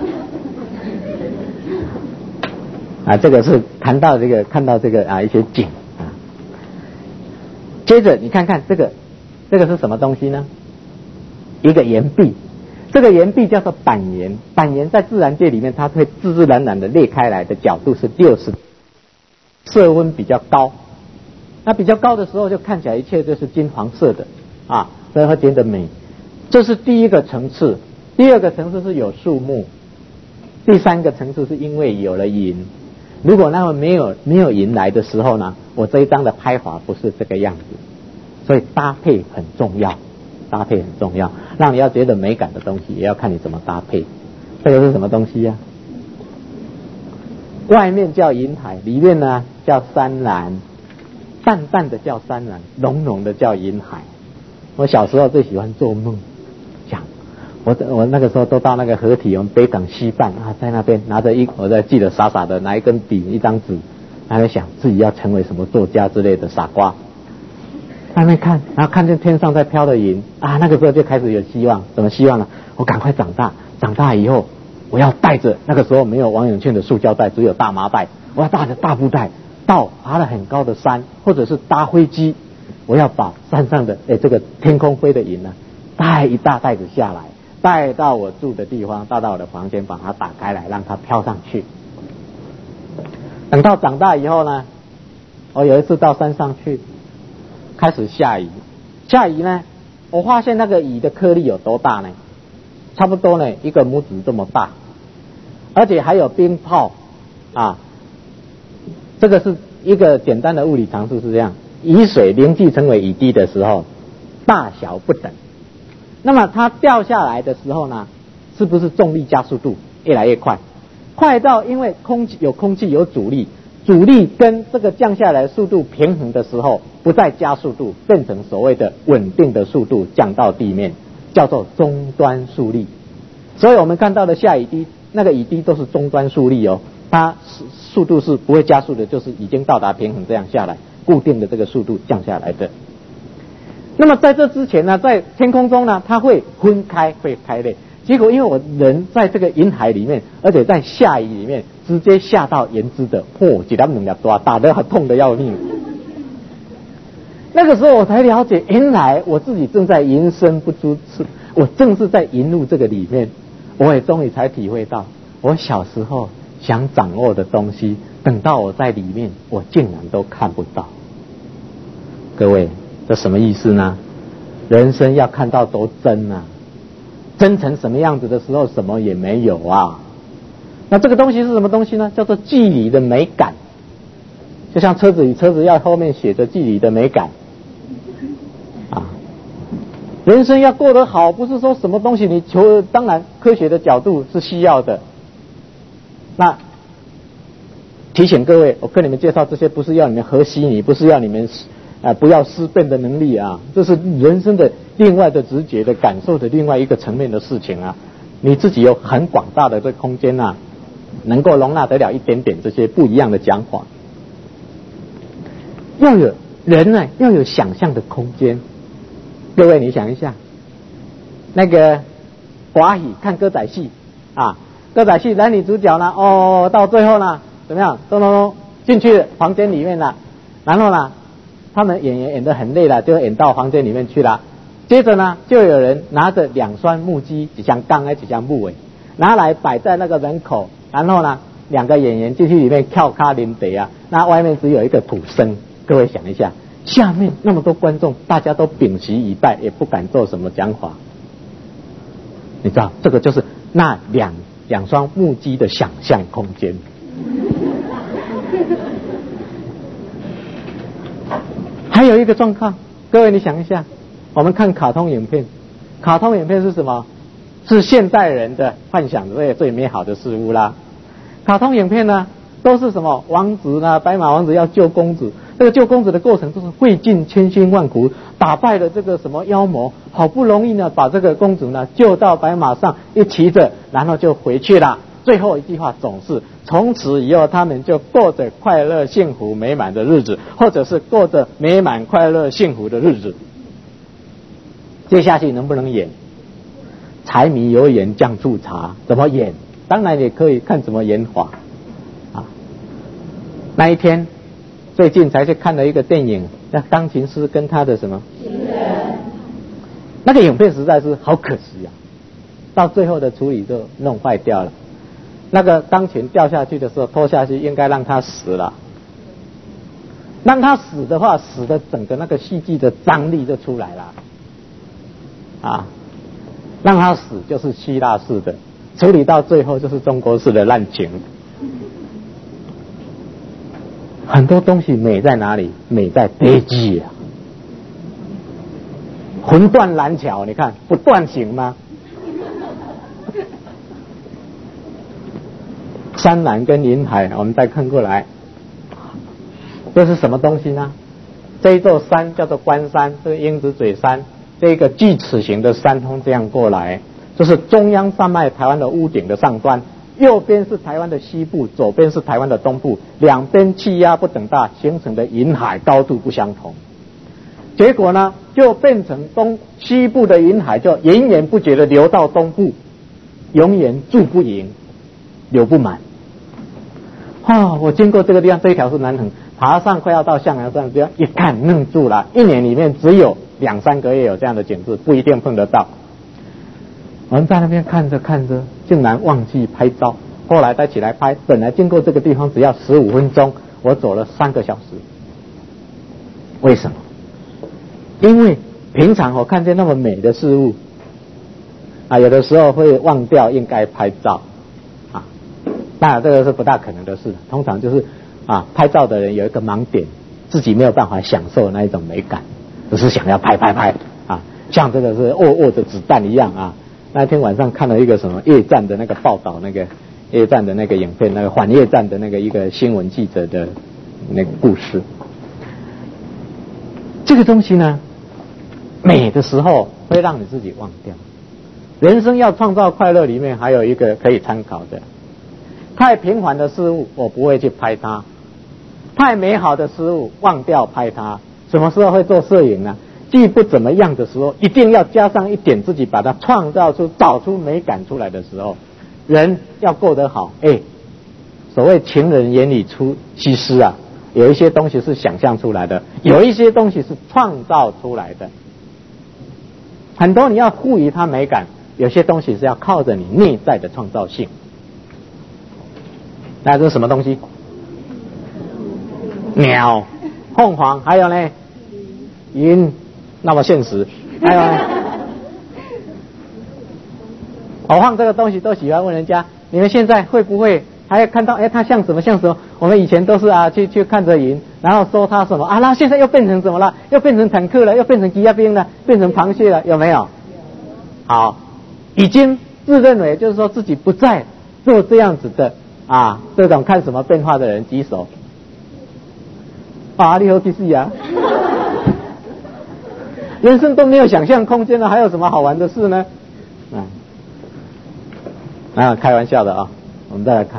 啊，这个是谈到这个看到这个啊一些景啊。接着你看看这个，这个是什么东西呢？一个岩壁，这个岩壁叫做板岩。板岩在自然界里面，它会自自然然的裂开来的角度是六十，色温比较高。那比较高的时候，就看起来一切都是金黄色的啊，所以会觉得美。这是第一个层次。第二个层次是有树木，第三个层次是因为有了云。如果那么没有没有云来的时候呢，我这一张的拍法不是这个样子，所以搭配很重要，搭配很重要，让你要觉得美感的东西，也要看你怎么搭配。这个是什么东西呀、啊？外面叫云海，里面呢叫山岚，淡淡的叫山岚，浓浓的叫云海。我小时候最喜欢做梦，讲我我那个时候都到那个河体，我们北港西岸啊，在那边拿着一，我在记得傻傻的拿一根笔一张纸，还在想自己要成为什么作家之类的傻瓜。在那边看，然后看见天上在飘的云啊，那个时候就开始有希望。什么希望呢？我赶快长大，长大以后我要带着，那个时候没有王永庆的塑胶袋，只有大麻袋，我要带着大布袋到爬了很高的山，或者是搭飞机，我要把山上的诶这个天空飞的云呢，带一大袋子下来，带到我住的地方，带到我的房间，把它打开来，让它飘上去。等到长大以后呢，我有一次到山上去，开始下雨，下雨呢，我发现那个雨的颗粒有多大呢？差不多呢一个拇指这么大，而且还有冰泡啊。这个是一个简单的物理常识是这样：雨水凝聚成为雨滴的时候，大小不等。那么它掉下来的时候呢，是不是重力加速度越来越快？快到因为空气有空气有阻力，阻力跟这个降下来的速度平衡的时候，不再加速度，变成所谓的稳定的速度降到地面，叫做终端速力。所以我们看到的下雨滴，那个雨滴都是终端速力哦，它速度是不会加速的，就是已经到达平衡这样下来，固定的这个速度降下来的。那么在这之前呢，在天空中呢，它会分开，会开裂。结果因为我人在这个云海里面，而且在下雨里面，直接下到岩枝的，嚯、哦，几两两多，打得还痛得要命。那个时候我才了解，原来我自己正在云深不知处，我正是在云雾这个里面，我也终于才体会到，我小时候想掌握的东西，等到我在里面，我竟然都看不到。各位，这什么意思呢？人生要看到多真啊！真成什么样子的时候，什么也没有啊。那这个东西是什么东西呢？叫做距离的美感。就像车子与车子要后面写着距离的美感啊。人生要过得好，不是说什么东西你求，当然科学的角度是需要的。那提醒各位，我跟你们介绍这些不是要你们和稀泥，不是要你们啊、呃、不要思辨的能力啊，这是人生的另外的直觉的感受的另外一个层面的事情啊。你自己有很广大的这个空间啊，能够容纳得了一点点这些不一样的讲法。要有人呢，要有想象的空间。各位，你想一下，那个华语看歌仔戏啊，歌仔戏男女主角呢，哦，到最后呢，怎么样？咚咚咚进去房间里面了，然后呢，他们演员演得很累了，就演到房间里面去了。接着呢，就有人拿着两双木屐，几箱钢还几箱木尾，拿来摆在那个门口，然后呢，两个演员进去里面跳卡林德啊，那外面只有一个土僧。各位想一下，下面那么多观众，大家都屏息以待，也不敢做什么讲法。你知道，这个就是那两两双木屐的想象空间。还有一个状况，各位你想一下，我们看卡通影片，卡通影片是什么？是现代人的幻想最最美好的事物啦。卡通影片呢，都是什么？王子呢，白马王子要救公主，这个救公主的过程都是费尽千辛万苦，打败了这个什么妖魔，好不容易呢把这个公主呢救到白马上，一骑着，然后就回去了。最后一句话总是从此以后他们就过着快乐幸福美满的日子，或者是过着美满快乐幸福的日子。接下去能不能演？柴米油盐酱醋茶怎么演？当然也可以看怎么演法啊。那一天最近才去看了一个电影，那钢琴师跟他的什么情人，那个影片实在是好可惜啊，到最后的处理就弄坏掉了。那个钢琴掉下去的时候拖下去，应该让他死了，让他死的话，死的整个那个戏剧的张力就出来了啊。让他死就是希腊式的，处理到最后就是中国式的滥情。很多东西美在哪里？美在悲剧啊！魂断蓝桥，你看不断行吗？山岚跟云海，我们再看过来，这是什么东西呢？这一座山叫做关山，这个鹰子嘴山，这个锯齿形的山峰这样过来，这是中央山脉台湾的屋顶的上端，右边是台湾的西部，左边是台湾的东部，两边气压不等大，形成的云海高度不相同。结果呢，就变成东西部的云海就源源不绝的流到东部，永远住不赢，流不满。啊、哦！我经过这个地方，这一条是南横，爬上快要到象牙山，这样一看愣住了。一年里面只有两三个月有这样的景致，不一定碰得到。我们在那边看着看着，竟然忘记拍照。后来再起来拍，本来经过这个地方只要十五分钟，我走了三个小时。为什么？因为平常我看见那么美的事物啊，有的时候会忘掉应该拍照啊。当然这个是不大可能的事，通常就是啊，拍照的人有一个盲点，自己没有办法享受那一种美感，只是想要拍拍拍啊，像这个是握握着子弹一样啊。那天晚上看了一个什么夜战的那个报道，那个夜战的那个影片，那个反夜战的那个一个新闻记者的那个故事。这个东西呢，美的时候会让你自己忘掉。人生要创造快乐，里面还有一个可以参考的。太平凡的事物我不会去拍它，太美好的事物忘掉拍它。什么时候会做摄影呢？既不怎么样的时候，一定要加上一点自己把它创造出找出美感出来的时候。人要过得好，哎，所谓情人眼里出西施啊，有一些东西是想象出来的，有一些东西是创造出来的。很多你要赋予它美感，有些东西是要靠着你内在的创造性。那这是什么东西？鸟、凤凰，还有呢，云，那么现实。还有呢，我放这个东西都喜欢问人家，你们现在会不会还要看到？哎，它像什么像什么？我们以前都是啊，去去看着云，然后说它什么啊，那现在又变成什么了？又变成坦克了，又变成鸡鸭兵了，变成螃蟹了，有没有？好，已经自认为就是说自己不再做这样子的啊，这种看什么变化的人举手。啊，你好，其实呀，人生都没有想象空间了，还有什么好玩的事呢？啊，啊，开玩笑的啊，我们再来看，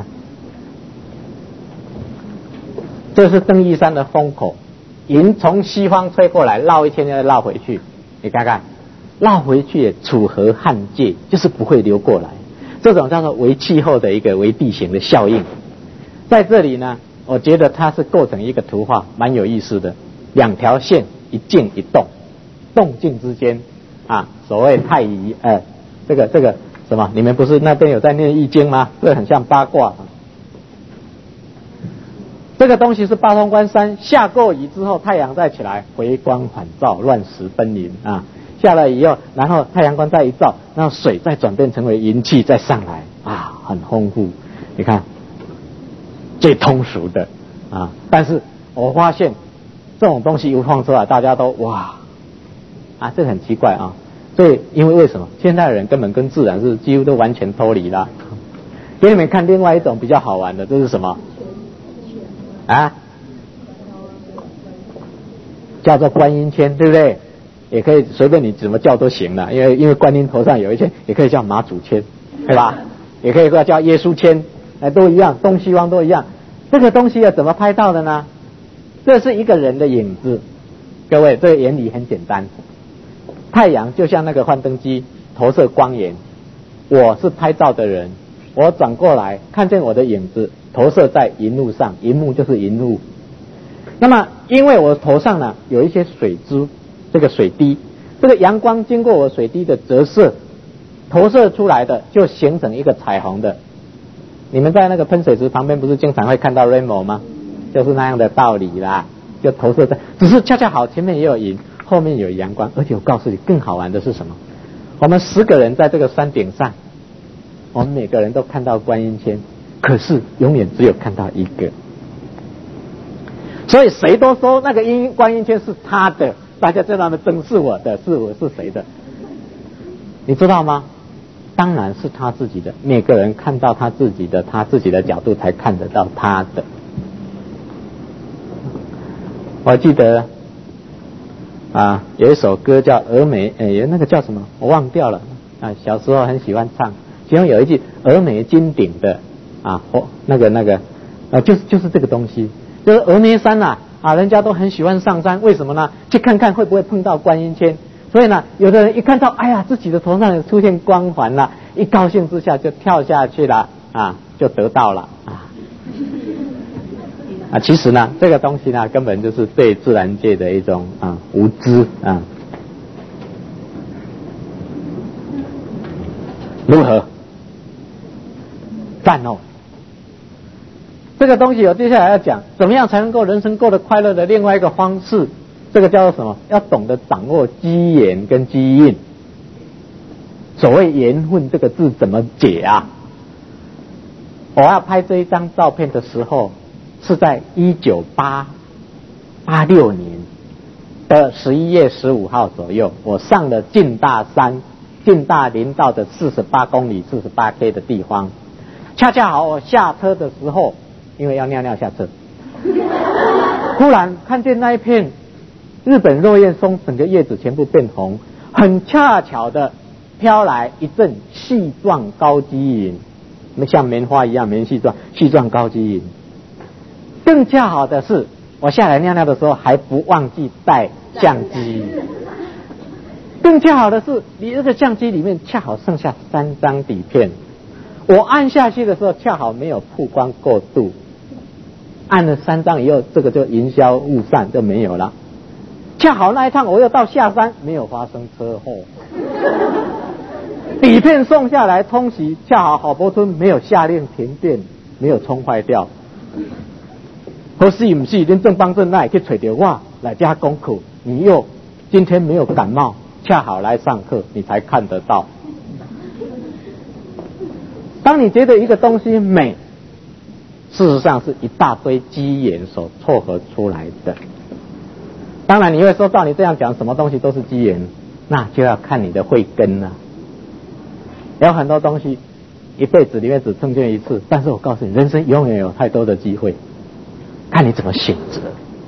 这是登玉山的风口，云从西方吹过来，绕一圈又绕回去，你看看，绕回去也楚河汉界，就是不会流过来。这种叫做微气候的一个微地形的效应，在这里呢，我觉得它是构成一个图画，蛮有意思的。两条线，一静一动，动静之间啊，所谓太乙，呃，这个这个什么？你们不是那边有在念易经吗？这很像八卦。这个东西是八通关山下过雨之后，太阳再起来，回光返照，乱石奔云啊。下了以后，然后太阳光再一照，那水再转变成为云气再上来啊，很丰富。你看，最通俗的啊，但是我发现这种东西一放出来，大家都哇啊，这很奇怪啊。所以因为为什么现在的人根本跟自然是几乎都完全脱离了。给你们看另外一种比较好玩的，这是什么啊？叫做观音签，对不对？也可以随便你怎么叫都行了，因为因为观音头上有一签，也可以叫马祖签，对吧？也可以叫耶稣签，哎，都一样，东西方都一样。这个东西要怎么拍到的呢？这是一个人的影子，各位，这个原理很简单。太阳就像那个幻灯机投射光源，我是拍照的人，我转过来看见我的影子投射在荧幕上，荧幕就是荧幕。那么因为我头上呢有一些水珠，这个水滴，这个阳光经过我水滴的折射投射出来的，就形成一个彩虹的。你们在那个喷水池旁边不是经常会看到 rainbow 吗？就是那样的道理啦，就投射在，只是恰恰好前面也有云，后面有阳光。而且我告诉你更好玩的是什么？我们十个人在这个山顶上，我们每个人都看到观音签，可是永远只有看到一个。所以谁都说那个音观音签是他的，大家在那边争是我的，是我是谁的？你知道吗？当然是他自己的，每个人看到他自己的，他自己的角度才看得到他的。我记得啊，有一首歌叫《峨眉》，哎，那个叫什么？我忘掉了啊。小时候很喜欢唱，其中有一句“峨眉金顶”的啊，哦，那个那个啊，就是就是这个东西，就是峨眉山呐啊，人家都很喜欢上山，为什么呢？去看看会不会碰到观音签。所以呢，有的人一看到，哎呀，自己的头上出现光环了，一高兴之下就跳下去了啊，就得到了啊。啊，其实呢，这个东西呢，根本就是对自然界的一种啊无知啊。如何？赞哦！这个东西我接下来要讲，怎么样才能够人生过得快乐的另外一个方式。这个叫做什么？要懂得掌握机缘跟机运。所谓缘分这个字怎么解啊？我要拍这一张照片的时候，是在一九八六年的十一月十五号左右，我上了进大山，进大林道的四十八公里 四十八 K 的地方，恰恰好我下车的时候，因为要尿尿下车，突然看见那一片日本落叶松，整个叶子全部变红，很恰巧的飘来一阵细状高积云，像棉花一样棉细状细状高积云。更恰好的是，我下来尿尿的时候还不忘记带相机。更恰好的是，你这个相机里面恰好剩下三张底片，我按下去的时候恰好没有曝光过度，按了三张以后，这个就云消雾散就没有了。恰好那一趟我又到下山，没有发生车祸，底片送下来冲洗，恰好郝柏村没有下令停电，没有冲坏掉。可是不是恁正邦正那去找到我来加功课，你又今天没有感冒，恰好来上课，你才看得到。当你觉得一个东西美，事实上是一大堆机缘所凑合出来的。当然你会说，照你这样讲，什么东西都是机缘，那就要看你的慧根了。有很多东西一辈子里面只碰见一次，但是我告诉你，人生永远有太多的机会，看你怎么选择。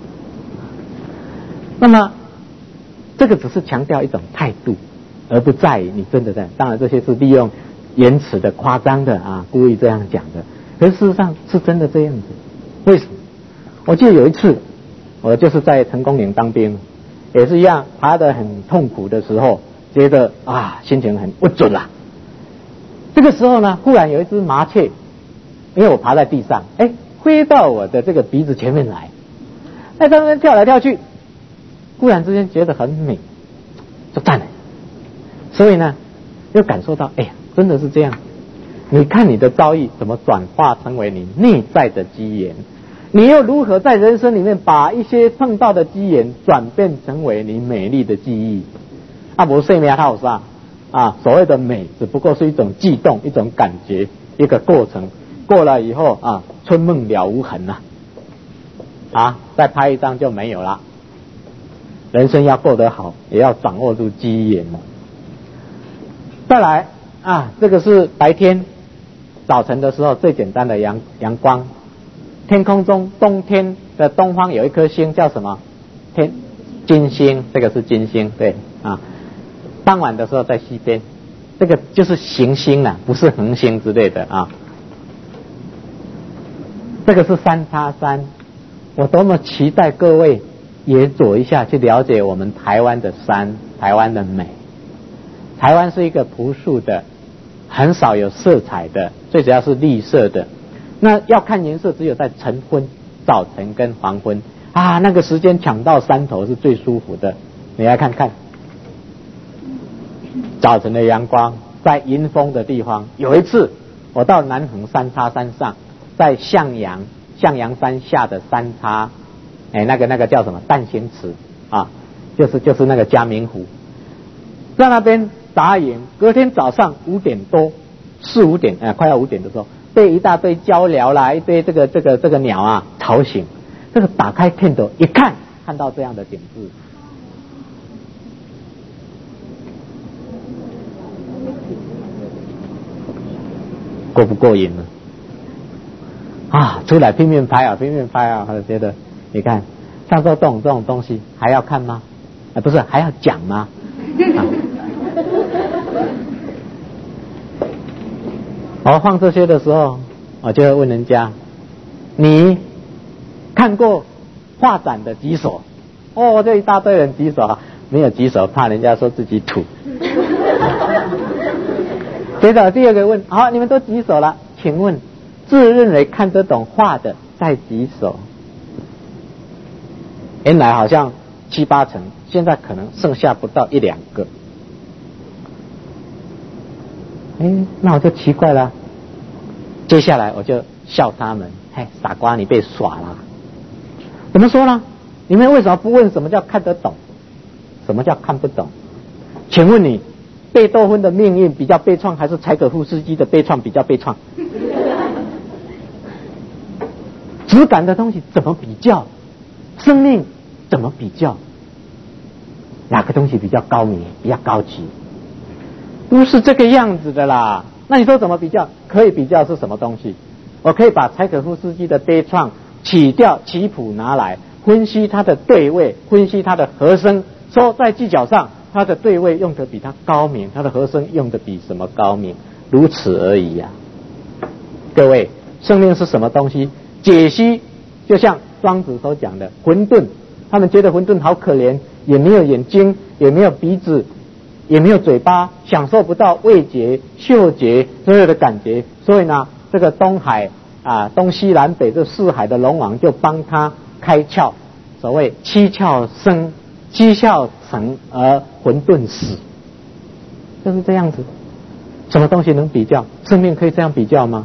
那么这个只是强调一种态度，而不在于你真的在。当然这些是利用言辞的夸张的啊，故意这样讲的，可是事实上是真的这样子。为什么？我记得有一次我就是在成功岭当兵，也是一样爬得很痛苦的时候，觉得啊心情很不准啦。这个时候呢，忽然有一只麻雀，因为我爬在地上，哎，飞到我的这个鼻子前面来，在上面跳来跳去，忽然之间觉得很美，就站了。所以呢，就感受到，哎呀，真的是这样。你看你的遭遇怎么转化成为你内在的机缘，你又如何在人生里面把一些碰到的机缘转变成为你美丽的记忆？啊，不是咩好啥啊？所谓的美，只不过是一种悸动，一种感觉，一个过程。过了以后啊，春梦了无痕呐、啊，啊，再拍一张就没有了。人生要过得好，也要掌握住机缘了。再来啊，这个是白天早晨的时候最简单的阳阳光。天空中冬天的东方有一颗星叫什么？天金星，这个是金星，对啊。傍晚的时候在西边，这个就是行星啊，不是恒星之类的啊。这个是三叉山，我多么期待各位也走一下去了解我们台湾的山，台湾的美。台湾是一个朴素的，很少有色彩的，最主要是绿色的。那要看颜色，只有在晨昏、早晨跟黄昏啊，那个时间抢到山头是最舒服的。你来看看早晨的阳光，在迎风的地方。有一次我到南横三叉山上，在向阳向阳山下的三叉，哎，那个那个叫什么淡星池啊，就是就是那个嘉明湖，在那边打影。隔天早上五点多，四五点，哎，快要五点的时候，被一大堆鹪鹩啦，一堆这个这个这个鸟啊吵醒。这个打开片头一看，看到这样的景致，过不过瘾呢？啊，出来拼命拍啊，拼命拍啊，我觉得，你看，像这种这种东西还要看吗？啊，不是，还要讲吗？啊我放这些的时候，我就会问人家：你看过画展的举手？哦，这一大堆人举手啊，没有举手，怕人家说自己土。接着第二个问：好，你们都举手了，请问自认为看得懂画的再举手？原来好像七八成，现在可能剩下不到一两个。哎，那我就奇怪了。接下来我就笑他们：嘿，傻瓜，你被耍了。怎么说呢？你们为什么不问什么叫看得懂，什么叫看不懂？请问你，贝多芬的命运比较悲怆，还是柴可夫斯基的悲怆比较悲怆？质感的东西怎么比较？生命怎么比较？哪个东西比较高明，比较高级？不是这个样子的啦。那你说怎么比较？可以比较是什么东西？我可以把柴可夫斯基的悲怆起调起谱拿来分析它的对位，分析它的和声，说在技巧上它的对位用得比它高明，它的和声用得比什么高明，如此而已呀、啊。各位，生命是什么东西？解析就像庄子所讲的混沌，他们觉得混沌好可怜，也没有眼睛，也没有鼻子，也没有嘴巴，享受不到味觉、嗅觉所有的感觉，所以呢，这个东海啊，东西南北这四海的龙王就帮他开窍，所谓七窍生，七窍成而混沌死，就是这样子。什么东西能比较？生命可以这样比较吗？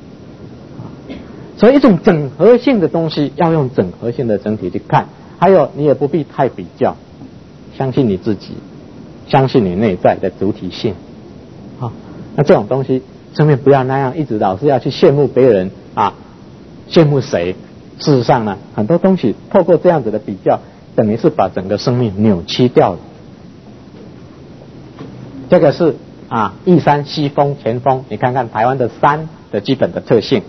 所以一种整合性的东西要用整合性的整体去看，还有你也不必太比较，相信你自己，相信你内在的主体性。好，那这种东西生命不要那样一直老是要去羡慕别人啊，羡慕谁？事实上呢，很多东西透过这样子的比较，等于是把整个生命扭曲掉了。这个是啊，一山西峰前峰，你看看台湾的山的基本的特性。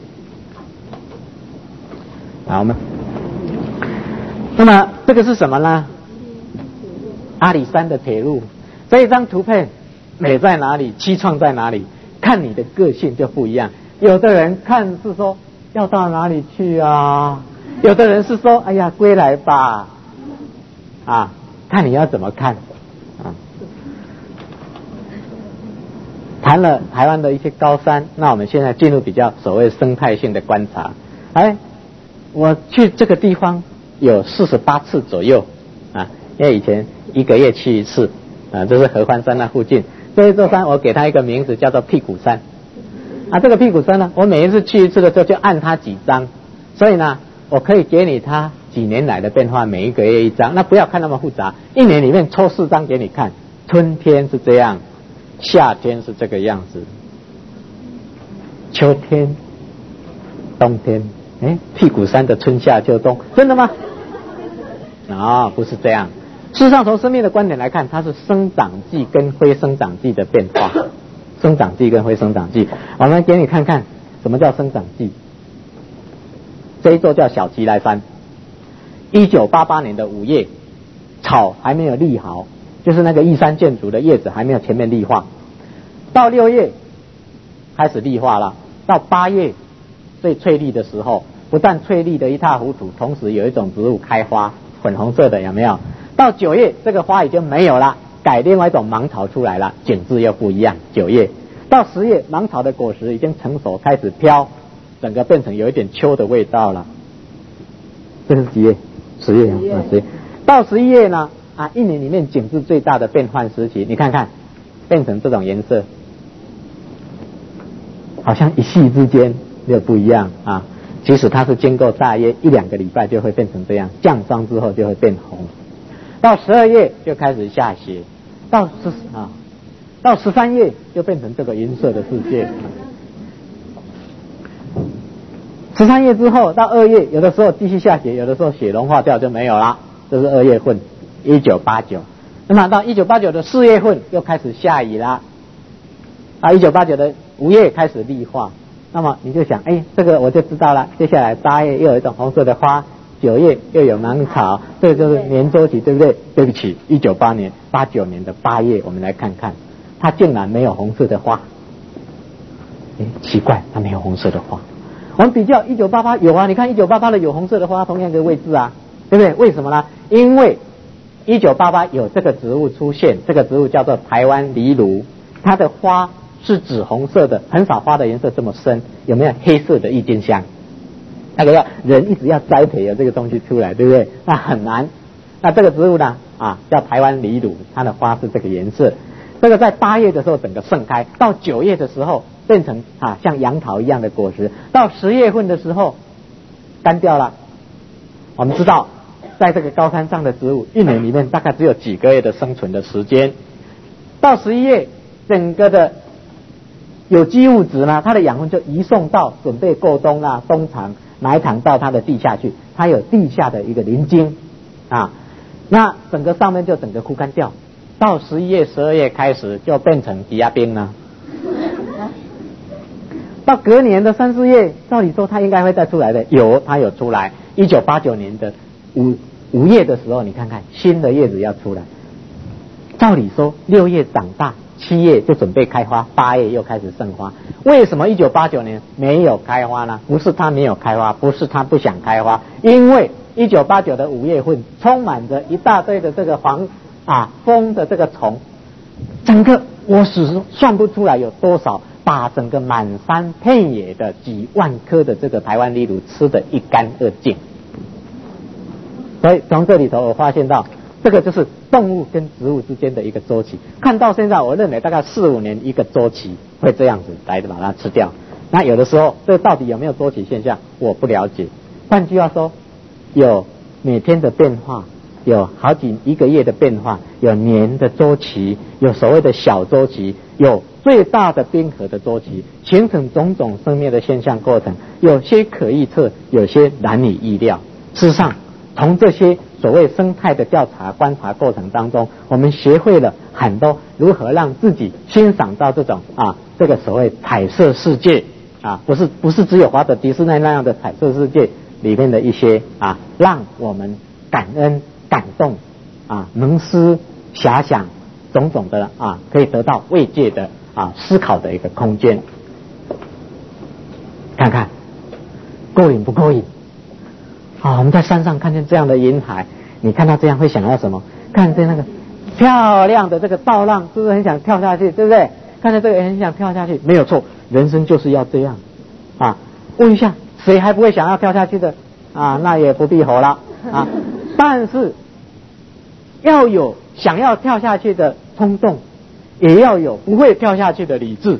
好，我们，那么这个是什么呢？阿里山的铁路。这一张图片美在哪里？凄怆在哪里？看你的个性就不一样。有的人看是说要到哪里去啊？有的人是说哎呀归来吧。啊，看你要怎么看啊。谈了台湾的一些高山，那我们现在进入比较所谓生态性的观察。哎，我去这个地方有四十八次左右啊，因为以前一个月去一次啊，这是合欢山那附近。这一座山我给它一个名字叫做屁股山啊。这个屁股山呢，我每一次去一次的时候就按它几张，所以呢我可以给你它几年来的变化，每一个月一张，那不要看那么复杂，一年里面抽四张给你看。春天是这样，夏天是这个样子，秋天冬天，哎，屁股山的春夏秋冬，真的吗？啊、哦，不是这样。事实上从生命的观点来看，它是生长季跟非生长季的变化。生长季跟非生长季，我们给你看看什么叫生长季。这一座叫小奇来山，一九八八年的五月，草还没有立好，就是那个玉山建筑的叶子还没有全面绿化，到六月开始绿化了，到八月最翠绿的时候，不但翠绿的一塌糊涂，同时有一种植物开花，粉红色的，有没有？到九月这个花已经没有了，改另外一种芒草出来了，景致又不一样。九月到十月，芒草的果实已经成熟，开始飘，整个变成有一点秋的味道了。这是几月？十月啊，十月。到十一月呢？啊，一年里面景致最大的变换时期，你看看，变成这种颜色，好像一夕之间就不一样啊。其实它是经过大约一两个礼拜就会变成这样，降霜之后就会变红。到十二月就开始下雪，到十啊，到十三月就变成这个银色的世界。十三月之后到二月，有的时候继续下雪，有的时候雪融化掉就没有了，这是二月份，一九八九。那么到一九八九的四月份又开始下雨啦，啊，一九八九的五月开始绿化。那么你就想，哎，这个我就知道了。接下来八月又有一种红色的花，九月又有芒草，这个就是年周期，对不对？对不起，一九八年八九年的八月，我们来看看，它竟然没有红色的花。哎，奇怪，它没有红色的花。我们比较一九八八有啊，你看一九八八的有红色的花，同样一个位置啊，对不对？为什么呢？因为一九八八有这个植物出现，这个植物叫做台湾藜芦，它的花是紫红色的，很少花的颜色这么深。有没有黑色的郁金香？那个要人一直要栽培有这个东西出来，对不对？那很难。那这个植物呢，啊，叫台湾藜芦，它的花是这个颜色。这个在八月的时候整个盛开，到九月的时候变成啊像杨桃一样的果实，到十月份的时候干掉了。我们知道，在这个高山上的植物，一年里面大概只有几个月的生存的时间。到十一月，整个的有机物质呢，它的养分就移送到准备过冬啊、冬藏、埋藏到它的地下去，它有地下的一个磷晶啊，那整个上面就整个枯干掉。到十一月、十二月开始就变成抵押冰了。到隔年的三四月，照理说它应该会再出来的，有它有出来。一九八九年的五五月的时候，你看看新的叶子要出来。照理说六月长大，七月就准备开花，八月又开始盛花。为什么一九八九年没有开花呢？不是它没有开花，不是它不想开花，因为一九八九的五月份充满着一大堆的这个黄啊蜂的这个虫，整个我是算不出来有多少，把整个满山遍野的几万棵的这个台湾藜芦吃得一干二净。所以从这里头我发现到，这个就是动物跟植物之间的一个周期。看到现在，我认为大概四五年一个周期会这样子来把它吃掉。那有的时候，这到底有没有周期现象，我不了解。换句话说，有每天的变化，有好几一个月的变化，有年的周期，有所谓的小周期，有最大的冰河的周期，形成种种生命的现象过程，有些可预测，有些难以预料。事实上，从这些所谓生态的调查观察过程当中，我们学会了很多如何让自己欣赏到这种啊这个所谓彩色世界啊，不是不是只有华特迪士尼那样的彩色世界里面的一些啊让我们感恩感动啊能思遐想种种的啊可以得到慰藉的啊思考的一个空间。看看过瘾不过瘾啊？我们在山上看见这样的云海，你看到这样会想到什么？看见那个漂亮的这个造浪，是不是很想跳下去？对不对？看见这个也很想跳下去，没有错，人生就是要这样啊。问一下，谁还不会想要跳下去的啊？那也不必吼了啊。但是要有想要跳下去的冲动，也要有不会跳下去的理智。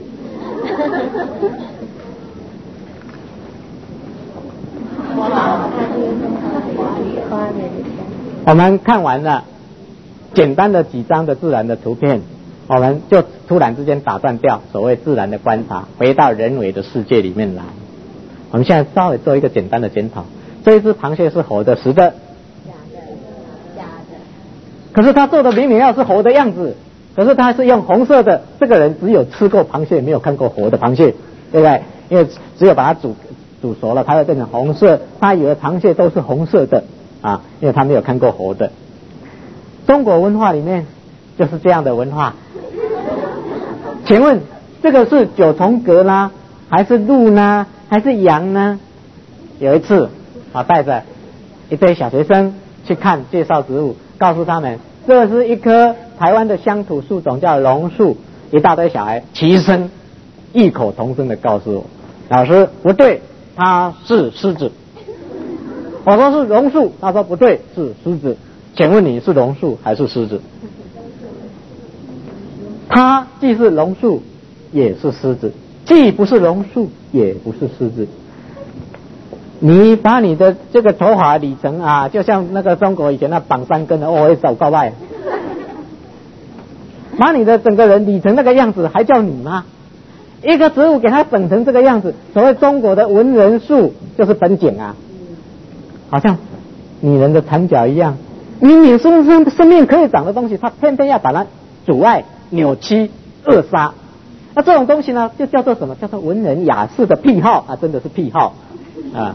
我们看完了简单的几张的自然的图片，我们就突然之间打断掉所谓自然的观察，回到人为的世界里面来。我们现在稍微做一个简单的检讨，这一只螃蟹是活的实的？假的，假的。可是他做的明明要是活的样子，可是他是用红色的，这个人只有吃过螃蟹，没有看过活的螃蟹，对不对？因为只有把它煮煮熟了，它会变成红色，他以为螃蟹都是红色的啊，因为他没有看过活的。中国文化里面就是这样的文化。请问这个是九重阁呢，还是鹿呢，还是羊呢？有一次我带着一堆小学生去看介绍植物，告诉他们这是一棵台湾的乡土树种叫榕树，一大堆小孩齐声异口同声的告诉我，老师不对，它是狮子。我说是榕树，他说不对，是狮子。请问你是榕树还是狮子？它既是榕树也是狮子，既不是榕树也不是狮子。你把你的这个头发理成啊，就像那个中国以前那绑三根的，哦，会走高外，把你的整个人理成那个样子，还叫你吗？一个植物给它整成这个样子，所谓中国的文人树就是本景啊，好像女人的缠脚一样，明明生生生命可以长的东西，它偏偏要把它阻碍、扭曲、扼杀。那这种东西呢，就叫做什么？叫做文人雅士的癖好啊，真的是癖好啊。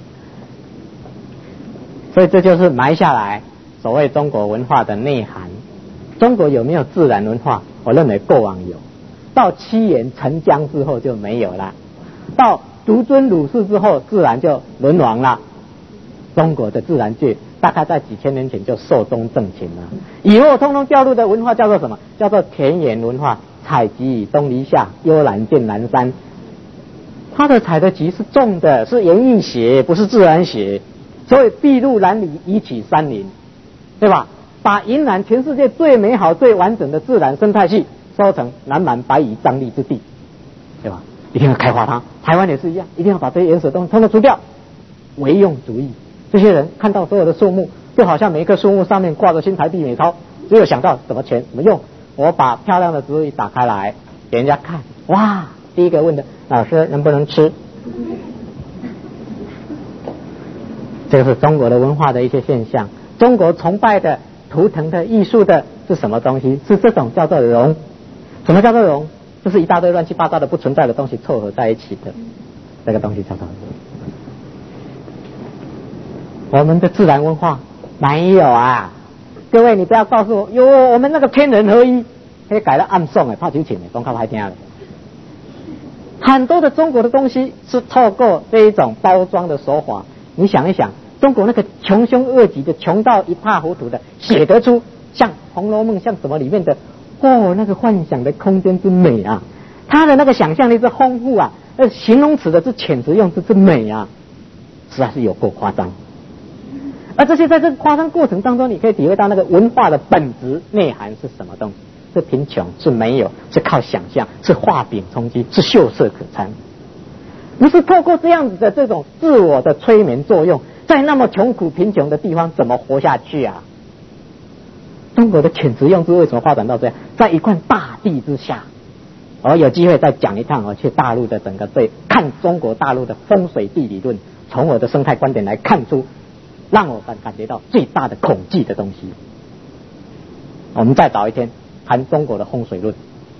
所以这就是埋下来所谓中国文化的内涵。中国有没有自然文化？我认为过往有，到七言沉江之后就没有了，到独尊儒术之后自然就沦亡了。中国的自然界大概在几千年前就寿终正寝了，以后通通掉入的文化叫做什么？叫做田园文化。采集以东篱下，悠然见南山。它的采的集是种的，是园艺学，不是自然学。所以筚路蓝缕，以启山林，对吧？把云南全世界最美好、最完整的自然生态系说成南蛮白蚁瘴疠之地，对吧？一定要开发它。台湾也是一样，一定要把这些原始东西统统除掉。唯用主义，这些人看到所有的树木，就好像每一棵树木上面挂着新台币美钞，只有想到什么钱、什么用。我把漂亮的植物一打开来给人家看，哇！第一个问的老师能不能吃？这个是中国的文化的一些现象。中国崇拜的、图腾的、艺术的是什么东西？是这种叫做容。什么叫做容？就是一大堆乱七八糟的不存在的东西凑合在一起的，这个东西叫做容。我们的自然文化没有啊！各位，你不要告诉我，哟，我们那个天人合一，可以改了暗送的，怕酒请的，讲较歹听的。很多的中国的东西是透过这一种包装的手法，你想一想，中国那个穷凶恶极的，穷到一塌糊涂的，写得出像《红楼梦》像什么里面的，哦，那个幻想的空间之美啊，他的那个想象力之丰富啊，那形容词的之遣词用字之美啊，实在是有够夸张。而这些在这个夸张过程当中，你可以体会到那个文化的本质内涵是什么东西？是贫穷，是没有，是靠想象，是画饼充饥，是秀色可餐。不是透过这样子的这种自我的催眠作用，在那么穷苦贫穷的地方怎么活下去啊？中国的遣词用字为什么发展到这样？在一块大地之下，我有机会再讲一趟我去大陆的整个对看中国大陆的风水地理论，从我的生态观点来看出让我感感觉到最大的恐惧的东西。我们再早一天谈中国的风水论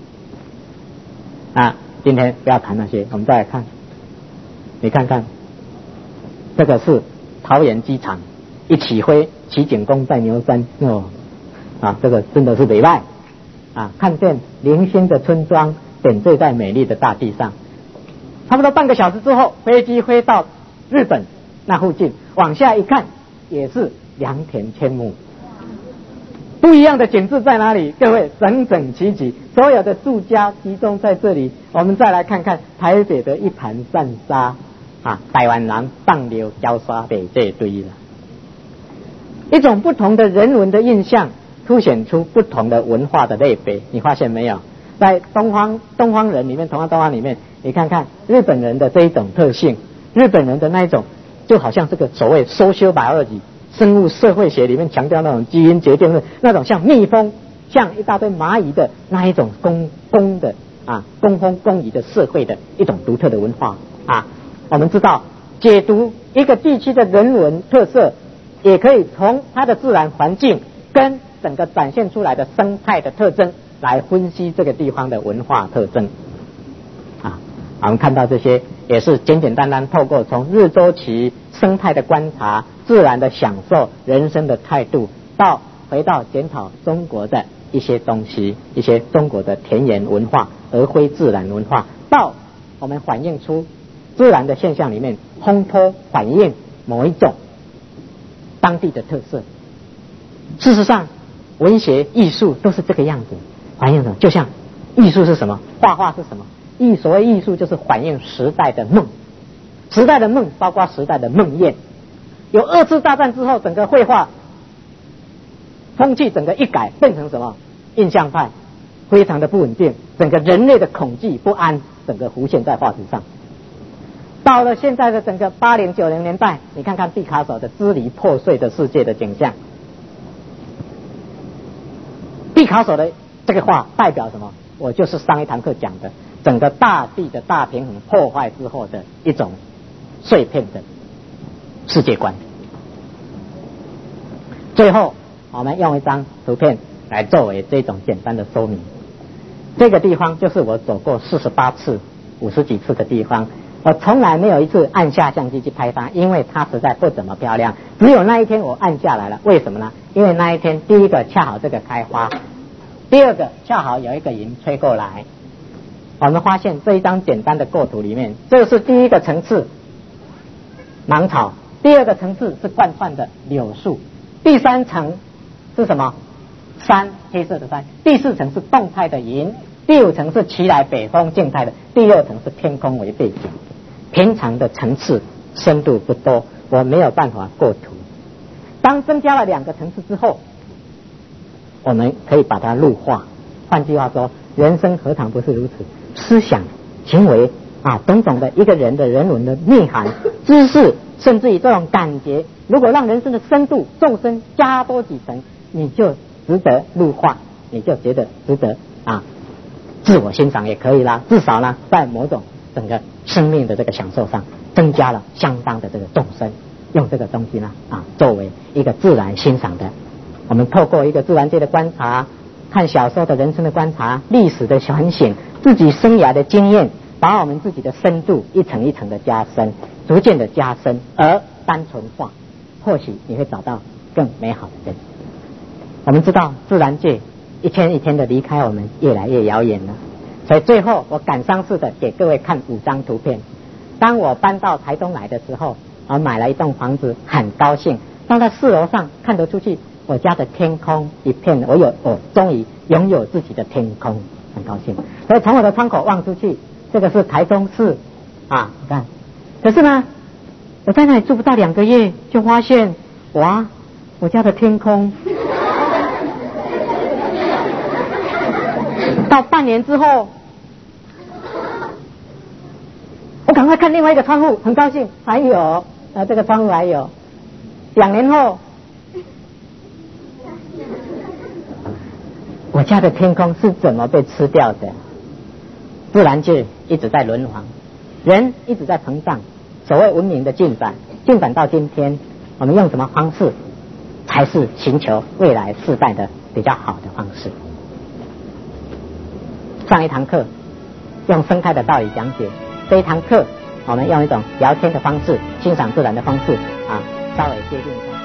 啊，今天不要谈那些，我们再来看，你看看，这个是桃园机场一起飞，齐景公在牛山哦，啊，这个真的是美外啊，看见零星的村庄点缀在美丽的大地上。差不多半个小时之后，飞机飞到日本那附近，往下一看，也是良田千亩。不一样的景致在哪里？各位，整整齐齐，所有的住家集中在这里。我们再来看看台北的一盘散沙啊，台湾人放流交沙北这堆了。一种不同的人文的印象，凸显出不同的文化的类别。你发现没有？在东方东方人里面，同样东方里面，你看看日本人的这一种特性，日本人的那一种，就好像这个所谓 social biology。生物社会学里面强调那种基因决定论，那种像蜜蜂、像一大堆蚂蚁的那一种工工的啊工蜂工蚁的社会的一种独特的文化啊。我们知道，解读一个地区的人文特色，也可以从它的自然环境跟整个展现出来的生态的特征来分析这个地方的文化特征啊。我们看到这些也是简简单单透过从日周期生态的观察、自然的享受、人生的态度，到回到检讨中国的一些东西，一些中国的田园文化而非自然文化，到我们反映出自然的现象里面烘托反映某一种当地的特色。事实上文学艺术都是这个样子，反映什么？就像艺术是什么？画画是什么？艺所谓艺术就是反映时代的梦，时代的梦包括时代的梦魇。有二次大战之后，整个绘画风气整个一改，变成什么？印象派，非常的不稳定，整个人类的恐惧不安整个浮现在画纸上。到了现在的整个八零九零年代，你看看毕卡索的支离破碎的世界的景象。毕卡索的这个画代表什么？我就是上一堂课讲的，整个大地的大平衡破坏之后的一种碎片的世界观。最后我们用一张图片来作为这种简单的说明。这个地方就是我走过四十八次五十几次的地方，我从来没有一次按下相机去拍它，因为它实在不怎么漂亮。只有那一天我按下来了。为什么呢？因为那一天第一个恰好这个开花，第二个恰好有一个云吹过来。我们发现这一张简单的构图里面，这是第一个层次芒草，第二个层次是贯穿的柳树，第三层是什么？山，黑色的山，第四层是动态的云，第五层是起来北风静态的，第六层是天空为背景。平常的层次深度不多，我没有办法构图。当增加了两个层次之后，我们可以把它入画。换句话说，人生何尝不是如此？思想、行为啊，种种的一个人的人文的内涵、知识，甚至于这种感觉，如果让人生的深度、纵深加多几层，你就值得入画，你就觉得值得啊，自我欣赏也可以啦。至少呢，在某种整个生命的这个享受上，增加了相当的这个纵深。用这个东西呢啊，作为一个自然欣赏的，我们透过一个自然界的观察，看小说的人生的观察，历史的反省，自己生涯的经验，把我们自己的深度一层一层的加深，逐渐的加深，而单纯化，或许你会找到更美好的人。我们知道自然界一天一天的离开我们，越来越遥远了。所以最后我感伤似的给各位看五张图片。当我搬到台东来的时候，我买了一栋房子，很高兴。到了四楼上看得出去，我家的天空一片，我有我终于拥有自己的天空，很高兴。所以从我的窗口望出去，这个是台中市啊，你看。可是呢，我在那里住不到两个月，就发现哇，我家的天空到半年之后，我赶快看另外一个窗户，很高兴，还有啊，这个窗户还有。两年后，我家的天空是怎么被吃掉的？自然界一直在轮回，人一直在膨胀。所谓文明的进展，进展到今天， 我们用什么方式才是寻求未来世代的比较好的方式。上一堂课用生态的道理讲解，这一堂课我们用一种聊天的方式，欣赏自然的方式啊，稍微接近一下。